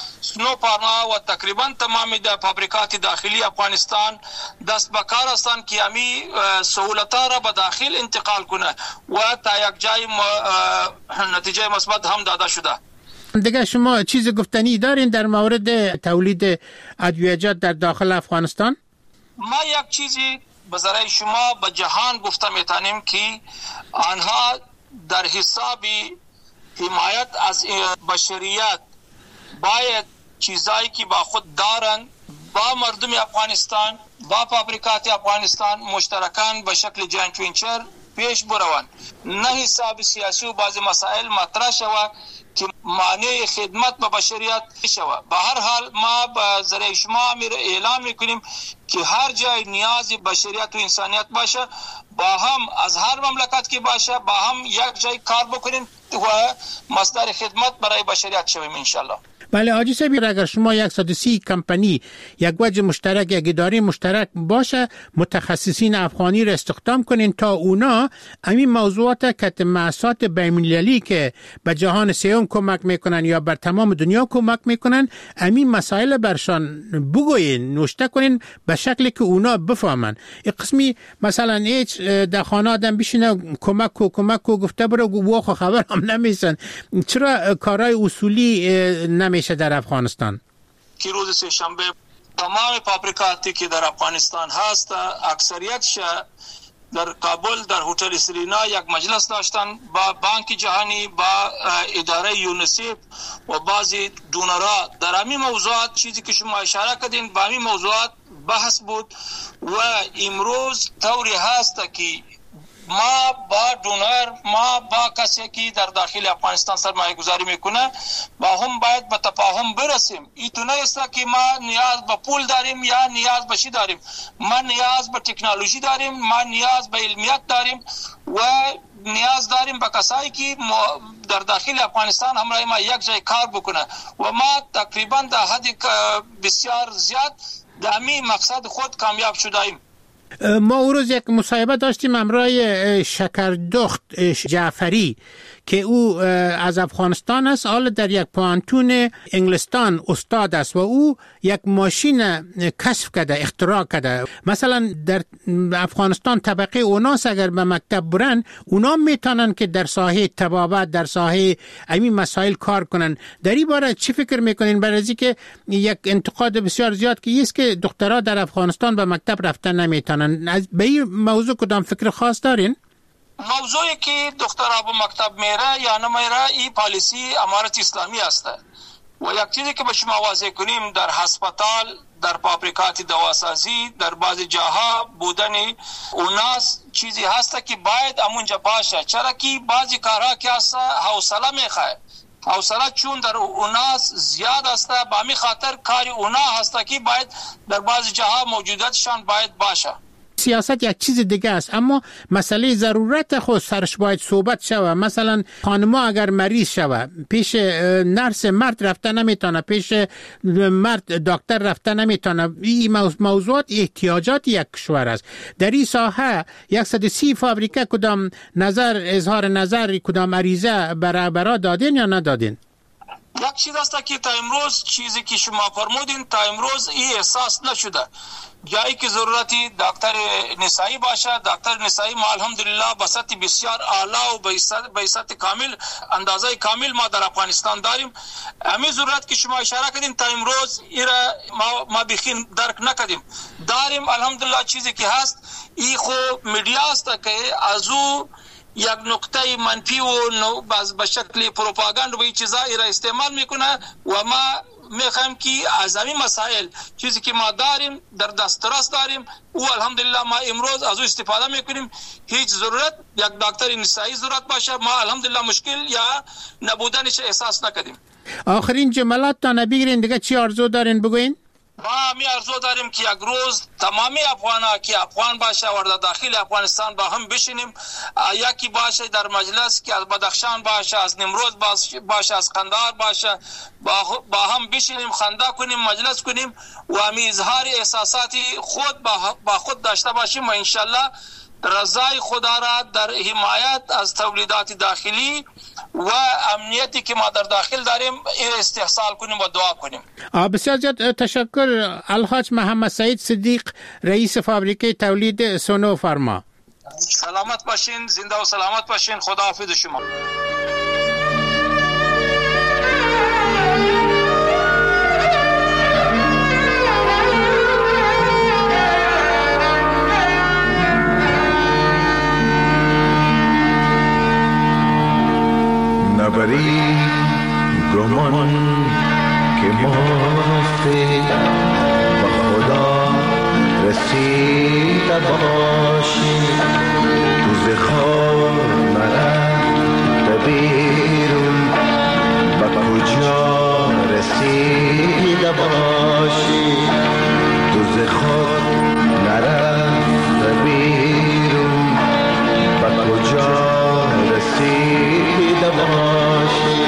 V: سنوپارما و تقریبا تمامی در فابریکات داخلی افغانستان دست به کار هستند که همی سهولت‌ها را به داخل انتقال کنه و تا یک جای نتیجه مثبت هم داده شده.
U: دیگه شما چیز گفتنی دارین در مورد تولید ادویجات در داخل افغانستان؟
V: ما یک چیزی به ذریعه شما به جهان گفته میتونیم که آنها در حساب حمایت از بشریت باید چیزایی که با خود دارن با مردم افغانستان، با فابریکات افغانستان مشترکان به شکل جوینت وینچر پیش بروند. نه حساب سیاسی و بعضی مسائل مطرح شود که مانع خدمت به بشریت شود. به هر حال ما به ذریعه شما اعلام میکنیم که هر جای نیاز بشریت و انسانیت باشه، با هم از هر مملکت که باشه با هم یک جای کار بکنیم و مصدر خدمت برای بشریت شویم انشالله.
U: بله حاجی صاحب، اگر شما 130 کمپانی یک وجه مشترک، یک اداره مشترک باشه، متخصصین افغانی را استخدام کنین تا اونا همین موضوعات کتمعصات بین‌المللی که به جهان سوم کمک میکنن یا بر تمام دنیا کمک میکنن، همین مسائل برشان بگوین، نوشته کنین به شکلی که اونا بفهمن. این قسمی مثلا هیچ در خانه آدم بشینه کمک کو گفته برو واخو خبر هم نمیسن. چرا کارهای اصولی نمیشه در افغانستان؟
V: که روز سه‌شنبه تمام فابریکاتی که در افغانستان هست اکثریتش در کابل در هتل سرینا یک مجلس داشتن با بانک جهانی، با اداره یونیسف و بعضی دونرها. در همین موضوعات چیزی که شما اشاره کردین با همین موضوعات بحث بود و امروز طوری هست که ما با دونر، ما با کسی که در داخل افغانستان سرمایه گذاری میکنه با هم باید به تفاهم برسیم. این نیست که ما نیاز به پول داریم یا نیاز به چی داریم. ما نیاز به تکنولوژی داریم، ما نیاز به علمیت داریم و نیاز داریم به کسایی که در داخل افغانستان همراه ما یک جای کار بکنه و ما تقریبا در حد بسیار زیاد در همین مقصد خود کامیاب شدیم.
U: ما او روز یک مصاحبه داشتیم همراه شکردخت جعفری که او از افغانستان است، حالا در یک پانتون انگلستان استاد است و او یک ماشین کشف کرده، اختراع کرده. مثلا در افغانستان طبقه اوناس اگر به مکتب برن، اونا میتونن که در ساحه طبابت، در ساحه همین مسائل کار کنن. در این باره چی فکر میکنین؟ برای از که یک انتقاد بسیار زیاد که است که دخترها در افغانستان به مکتب رفتن نمیتونن. به این موضوع کدام فکر خاص دارین؟
V: موضوعی که دخترها به مکتب میره یا نمیره این پالیسی امارت اسلامی است و یک چیزی که به شما واضح کنیم در هسپتال، در فابریکات دواسازی، در بعضی جاها بودن اوناس چیزی هست که باید امونجا باشه. چرا که بعضی کارها که هست حوصله میخواه، حوصله چون در اوناس زیاد است، با همین خاطر کاری اونا هست که باید در بعضی جاها موجودتشان باید باشه.
U: سیاست یک چیز دیگه است، اما مسئله ضرورت خود سرش باید صحبت شوه. مثلا خانما اگر مریض شوه پیش نرس مرد رفته نمیتونه، پیش مرد دکتر رفته نمیتونه. این موضوعات احتیاجات یک کشور است. در این ساحه 130 فابریکه کدام نظر اظهار نظر کدام عریضه برای دادین یا ندادین؟
V: یک چیز است که تا امروز چیزی که شما فرمودین تا امروز این احساس نشده. جایی که ضرورتی دکتر نسایی باشه، دکتر نسایی ما الحمدلله به سطح بسیار اعلی و به سطح کامل، اندازه کامل ما در افغانستان داریم. همین ضرورت که شما اشاره کردین تا امروز ایرا ما بخین درک نکردیم. داریم الحمدلله. چیزی که هست این خو میډیا است که از او یک نقطه منفی و به شکل پروپاگاند و این چیزا ایرا استعمال میکنه و ما میخوایم که از همین مسائل چیزی که ما داریم در دسترس داریم او الحمدلله ما امروز از او استفاده میکنیم. هیچ ضرورت یک دکتر نسایی ضرورت باشه ما الحمدلله مشکل یا نبودنش احساس نکردیم.
U: آخرین جملات تا نبیگرین دیگه چی آرزو دارین بگوین؟
V: ما می آرزو داریم که یک روز تمامی افغان‌ها که افغان باشه و در داخل افغانستان با هم بشینیم، یکی باشه در مجلس که از بدخشان باشه، از نمروز باشه، از قندهار باشه، با هم بشینیم خنده کنیم، مجلس کنیم و همی اظهار احساسات خود با خود داشته باشیم و انشالله رضای خدا را در حمایت از تولیدات داخلی و امنیتی که ما در داخل داریم استحصال کنیم و دعا کنیم.
U: بسیار زیاد تشکر الحاج محمد سعید صدیق، رئیس فابریکه تولید سونو فارما.
V: سلامت باشین، زنده و سلامت باشین. خدا حافظ شما.
O: نبری گمان که ما رسیده باشی تو ز خواب نرفته بیرون به کجا رسیده باشی تو ز خواب نرفته بیرون به کجا رسیده باشی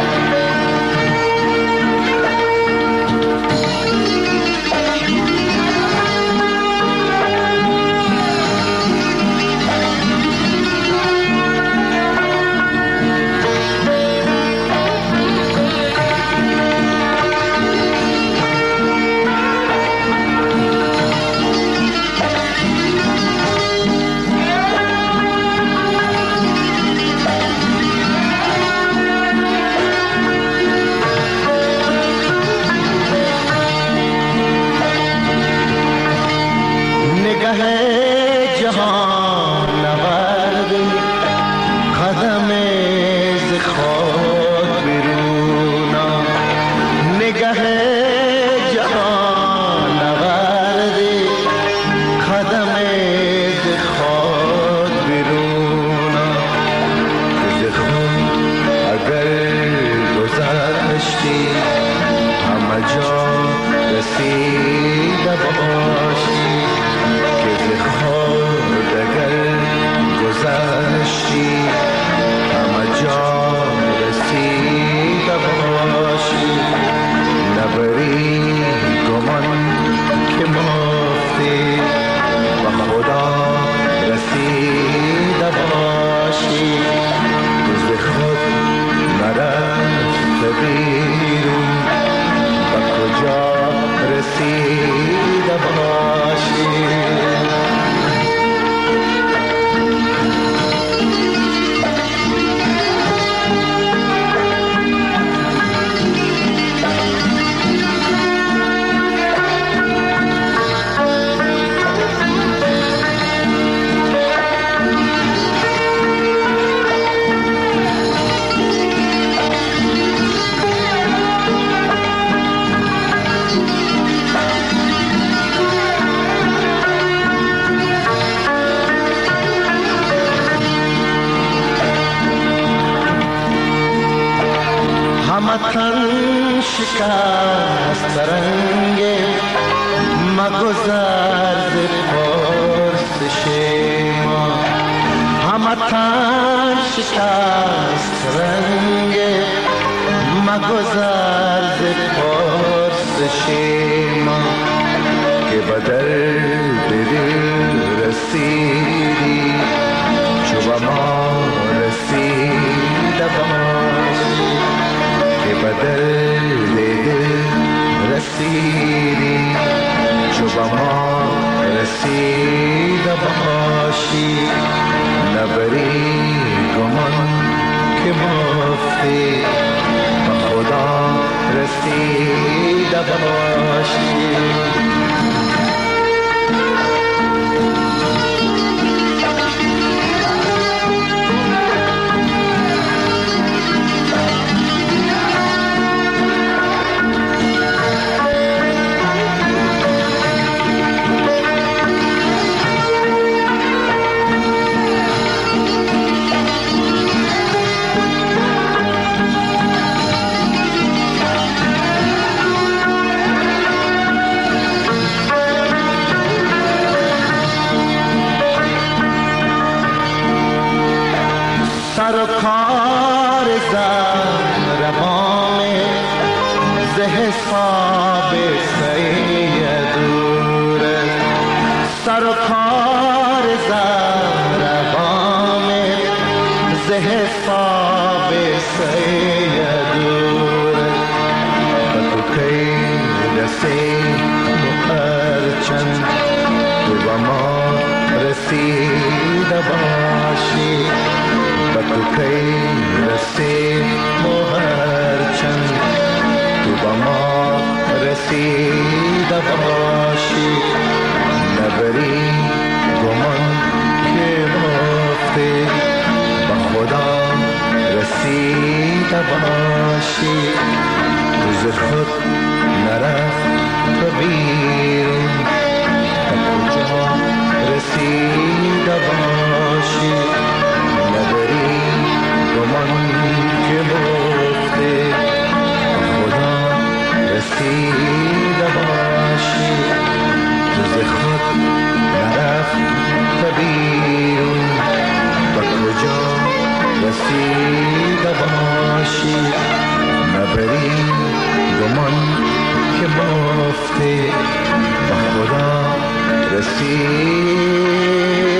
B: تن شکست رنگ مگذر ز پرسش ما همه تن شکست رنگ مگذر ز پرسش ما که بدل دل رسیدی چو به ما رسیده باشی که بدل دل رسیدی چو به ما رسیده باشی نبری گمان که مفتی به خدا رسیده باشی سر و کار زهربان ز حساب سیدور سر و کار زهربان ز حساب سیدور و تو کی رسی مهرچند تو با ما رسیده باشی و تو کی رسی مهرچند تو با ما رسیده باشی نبری گمان که مفتی به خدا رسیده باشی تو ز خود نرفت بیرون به به خدا رسید.